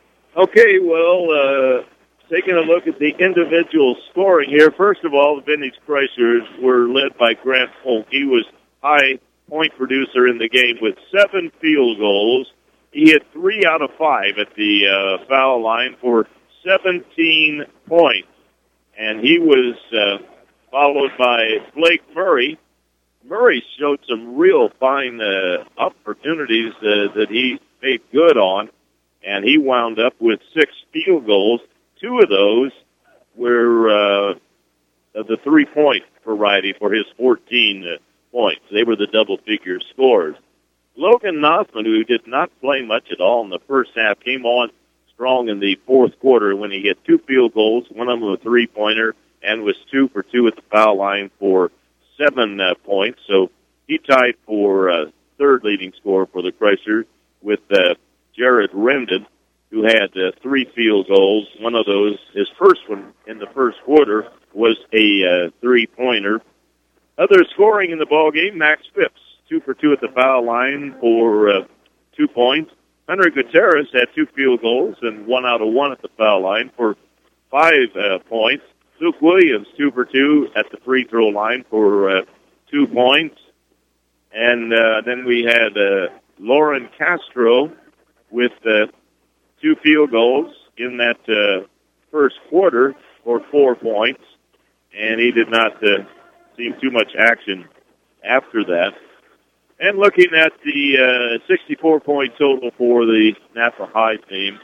Okay, well, uh, taking a look at the individual scoring here. First of all, the Vintage Pricers were led by Grant Polk. He was high point producer in the game with seven field goals. He hit three out of five at the uh, foul line for seventeen points. And he was uh, followed by Blake Murray. Murray showed some real fine uh, opportunities uh, that he made good on, and he wound up with six field goals. Two of those were uh, of the three-point variety for his fourteen uh, points. They were the double-figure scores. Logan Nothman, who did not play much at all in the first half, came on strong in the fourth quarter when he hit two field goals, one of them a three-pointer, and was two for two at the foul line for seven uh, points. So he tied for uh, third leading scorer for the Crushers with uh, Jared Rendon, who had uh, three field goals. One of those, his first one in the first quarter, was a uh, three-pointer. Other scoring in the ball game, Max Phipps, two for two at the foul line for uh, two points. Hunter Gutierrez had two field goals and one out of one at the foul line for five uh, points. Luke Williams, two for two at the free throw line for uh, two points. And uh, then we had uh, Lauren Castro with uh, two field goals in that uh, first quarter for four points. And he did not uh, see too much action after that. And looking at the uh, sixty-four point total for the Napa High team,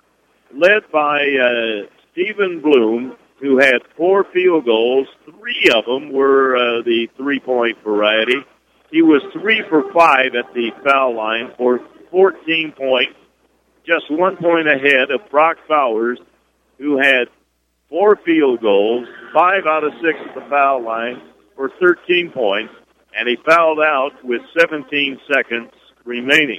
led by uh, Stephen Bloom, who had four field goals. Three of them were uh, the three-point variety. He was three for five at the foul line for fourteen points, just one point ahead of Brock Bowers, who had four field goals, five out of six at the foul line for thirteen points, and he fouled out with seventeen seconds remaining.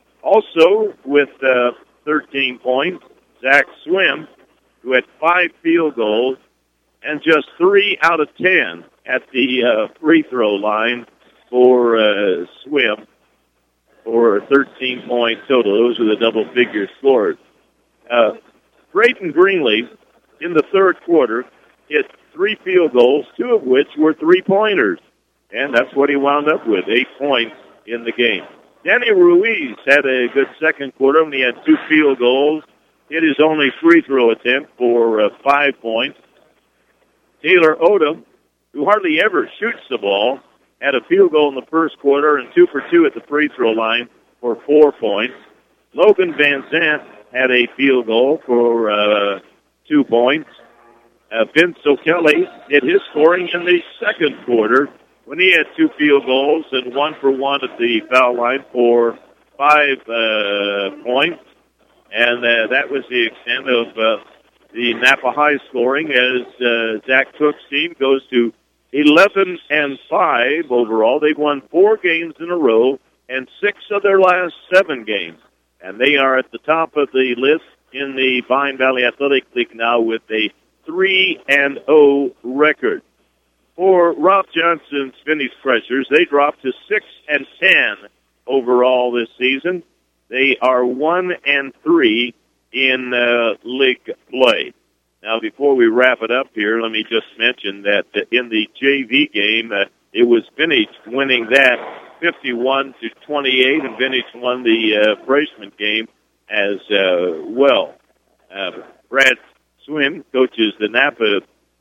Also, with uh, thirteen points, Zach Swim, who had five field goals and just three out of ten at the uh, free throw line for uh, Swim for a thirteen point total. Those are the double-figure scores. Uh, Brayton Greenlee, in the third quarter, hit three field goals, two of which were three-pointers. And that's what he wound up with, eight points in the game. Danny Ruiz had a good second quarter when he had two field goals, hit his only free throw attempt for uh, five points. Taylor Odom, who hardly ever shoots the ball, had a field goal in the first quarter and two for two at the free throw line for four points. Logan Van Zant had a field goal for uh, two points. Uh, Vince O'Kelly did his scoring in the second quarter when he had two field goals and one for one at the foul line for five uh, points. And uh, that was the extent of uh, the Napa High scoring as uh, Zach Cook's team goes to eleven and five overall. They've won four games in a row and six of their last seven games. And they are at the top of the list in the Vine Valley Athletic League now with a three and oh record. For Ralph Johnson's Finney's Crushers, they dropped to six and ten overall this season. They are one and three in uh, league play. Now, before we wrap it up here, let me just mention that in the J V game, uh, it was Finney winning that fifty-one to twenty-eight, and Finney won the uh, freshman game as uh, well. Uh, Brad Swim coaches the Napa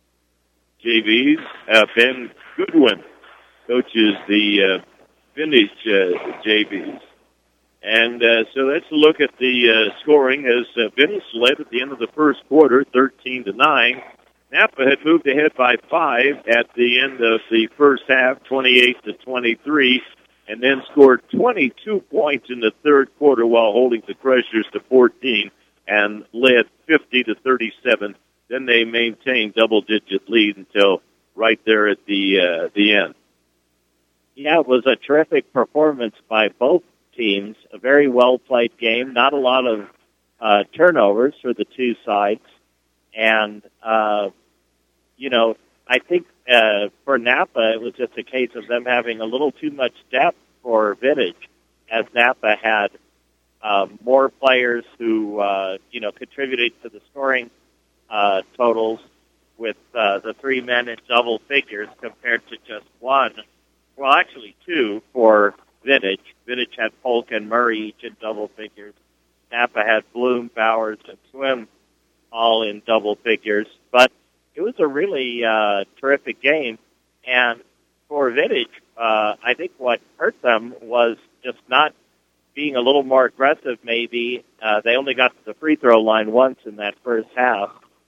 J Vs. Uh, Ben Goodwin coaches the uh, Finney uh, J Vs. And uh, so let's look at the uh, scoring as uh, Finney led at the end of the first quarter, thirteen to nine. Napa had moved ahead by five at the end of the first half, twenty-eight to twenty-three, and then scored twenty-two points in the third quarter while holding the Crushers to fourteen and led fifty to thirty-seven. Then they maintained double-digit lead until right there at the uh, the end. Yeah, it was a terrific performance by both teams. A very well-played game. Not a lot of uh, turnovers for the two sides. And, uh, you know, I think uh, for Napa, it was just a case of them having a little too much depth for Vintage, as Napa had uh, more players who, uh, you know, contributed to the scoring uh, totals with uh, the three men in double figures compared to just one. Well, actually two for Vintage. Vintage had Polk and Murray each in double figures. Napa had Bloom, Bowers, and Swim all in double figures. But it was a really uh, terrific game. And for Vintage, uh, I think what hurt them was just not being a little more aggressive, maybe. Uh, they only got to the free throw line once in that first half.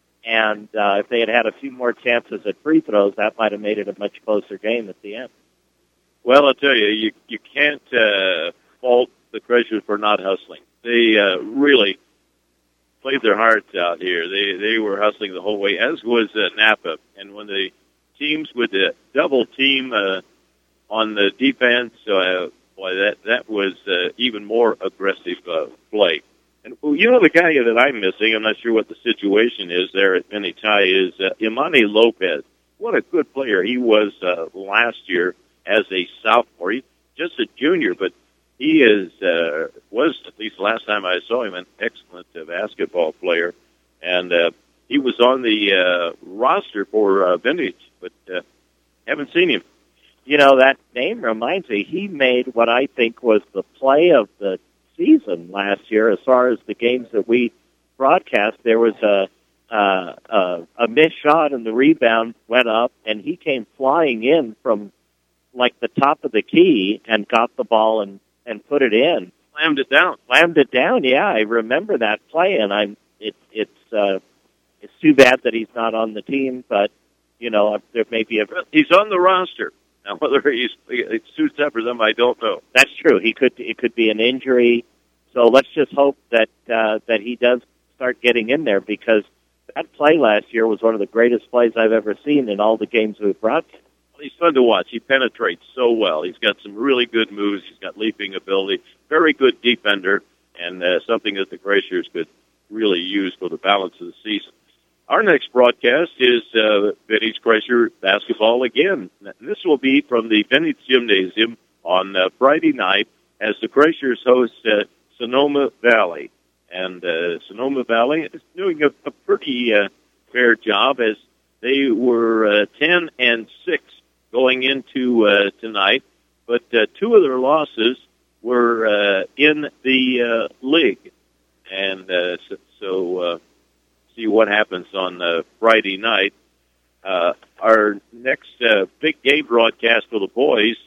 And uh, if they had had a few more chances at free throws, that might have made it a much closer game at the end. Well, I'll tell you, you, you can't uh, fault the Crushers for not hustling. They uh, really played their hearts out here. They they were hustling the whole way, as was uh, Napa. And when the teams with the double team uh, on the defense, uh, boy, that that was uh, even more aggressive uh, play. And well, you know, the guy that I'm missing, I'm not sure what the situation is there at Vintage High, is uh, Imani Lopez. What a good player he was uh, last year as a sophomore. He's just a junior, but he is uh, was, at least last time I saw him, an excellent uh, basketball player. And uh, he was on the uh, roster for uh, Vintage, but uh, haven't seen him. You know, that name reminds me, he made what I think was the play of the season last year. As far as the games that we broadcast, there was a uh, a, a missed shot and the rebound went up, and he came flying in from like the top of the key and got the ball and, and put it in. Slammed it down. Slammed it down, yeah. I remember that play, and I'm it, it's uh, it's too bad that he's not on the team, but, you know, there may be a... He's on the roster. Now, whether he's it suits up for them, I don't know. That's true. He could it could be an injury. So let's just hope that uh, that he does start getting in there, because that play last year was one of the greatest plays I've ever seen in all the games we've broadcast. Well, he's fun to watch. He penetrates so well. He's got some really good moves. He's got leaping ability. Very good defender, and uh, something that the Glaciers could really use for the balance of the season. Our next broadcast is uh, Vintage Glacier basketball again. This will be from the Vintage Gymnasium on uh, Friday night as the Glaciers host uh, Sonoma Valley. And uh, Sonoma Valley is doing a, a pretty uh, fair job, as they were uh, ten and six going into uh, tonight, but uh, two of their losses were uh, in the uh, league. And uh, so... so uh, see what happens on uh, Friday night. Uh, our next uh, big game broadcast for the boys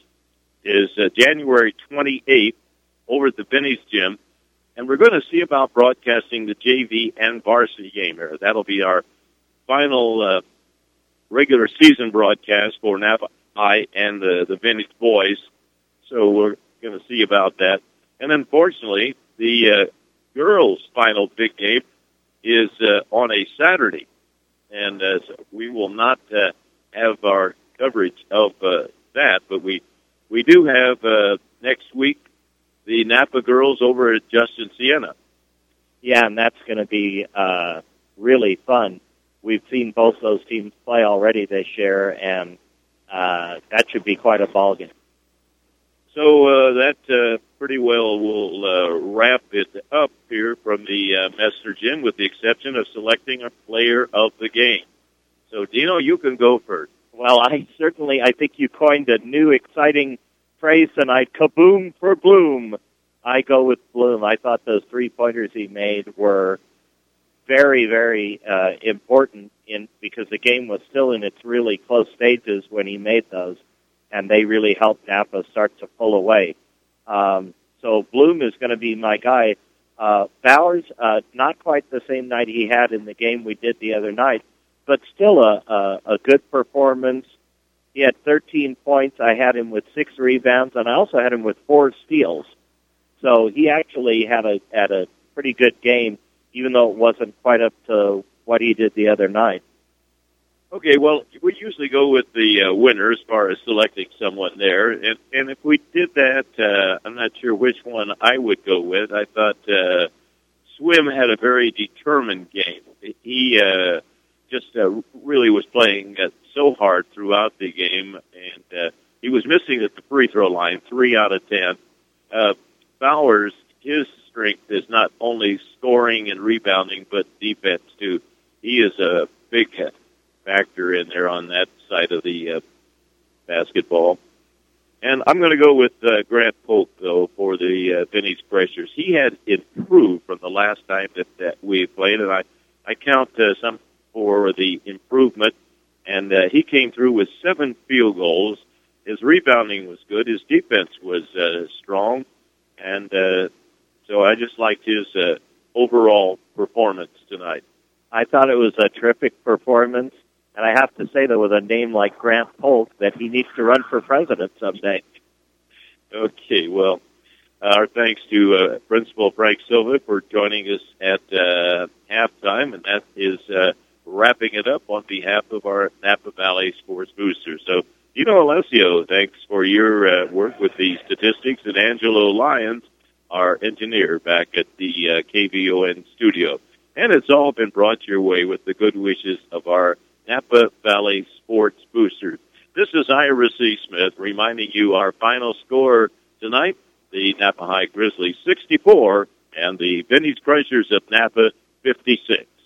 is uh, January twenty-eighth over at the Vintage Gym, and we're going to see about broadcasting the J V and varsity game here. That'll be our final uh, regular season broadcast for Napa High and the, the Vintage boys, so we're going to see about that. And unfortunately, the uh, girls' final big game is uh, on a Saturday, and uh, so we will not uh, have our coverage of uh, that, but we we do have uh, next week the Napa girls over at Justin Siena. Yeah, and that's going to be uh, really fun. We've seen both those teams play already this year, and uh, that should be quite a ball game. So uh, that uh, pretty well will uh, wrap it up here from the uh, Messner Gym, with the exception of selecting a player of the game. So, Dino, you can go first. Well, I certainly, I think you coined a new exciting phrase tonight, kaboom for Bloom. I go with Bloom. I thought those three-pointers he made were very, very uh, important in because the game was still in its really close stages when he made those, and they really helped Napa start to pull away. Um, so Bloom is going to be my guy. Uh, Bowers, uh, not quite the same night he had in the game we did the other night, but still a, a, a good performance. He had thirteen points. I had him with six rebounds, and I also had him with four steals. So he actually had a had a pretty good game, even though it wasn't quite up to what he did the other night. Okay, well, we usually go with the uh, winner as far as selecting someone there, and, and if we did that, uh, I'm not sure which one I would go with. I thought uh, Swim had a very determined game. He uh, just uh, really was playing uh, so hard throughout the game, and uh, he was missing at the free throw line, three out of ten. Uh, Bowers, his strength is not only scoring and rebounding, but defense, too. He is a big hit. Factor in there on that side of the uh, basketball. And I'm going to go with uh, Grant Polk, though, for the uh, Vintage Pressures. He had improved from the last time that, that we played, and I, I count uh, some for the improvement. And uh, he came through with seven field goals. his rebounding was good. His defense was uh, strong. And uh, so I just liked his uh, overall performance tonight. I thought it was a terrific performance. And I have to say that with a name like Grant Polk, that he needs to run for president someday. Okay, well, our thanks to uh, Principal Frank Silva for joining us at uh, halftime, and that is uh, wrapping it up on behalf of our Napa Valley Sports Boosters. So, Dino Alessio, thanks for your uh, work with the statistics, and Angelo Lyons, our engineer, back at the uh, K V O N studio. And it's all been brought your way with the good wishes of our Napa Valley Sports Boosters. This is Ira C. Smith reminding you our final score tonight, the Napa High Grizzlies sixty-four and the Vintage Crushers of Napa fifty-six.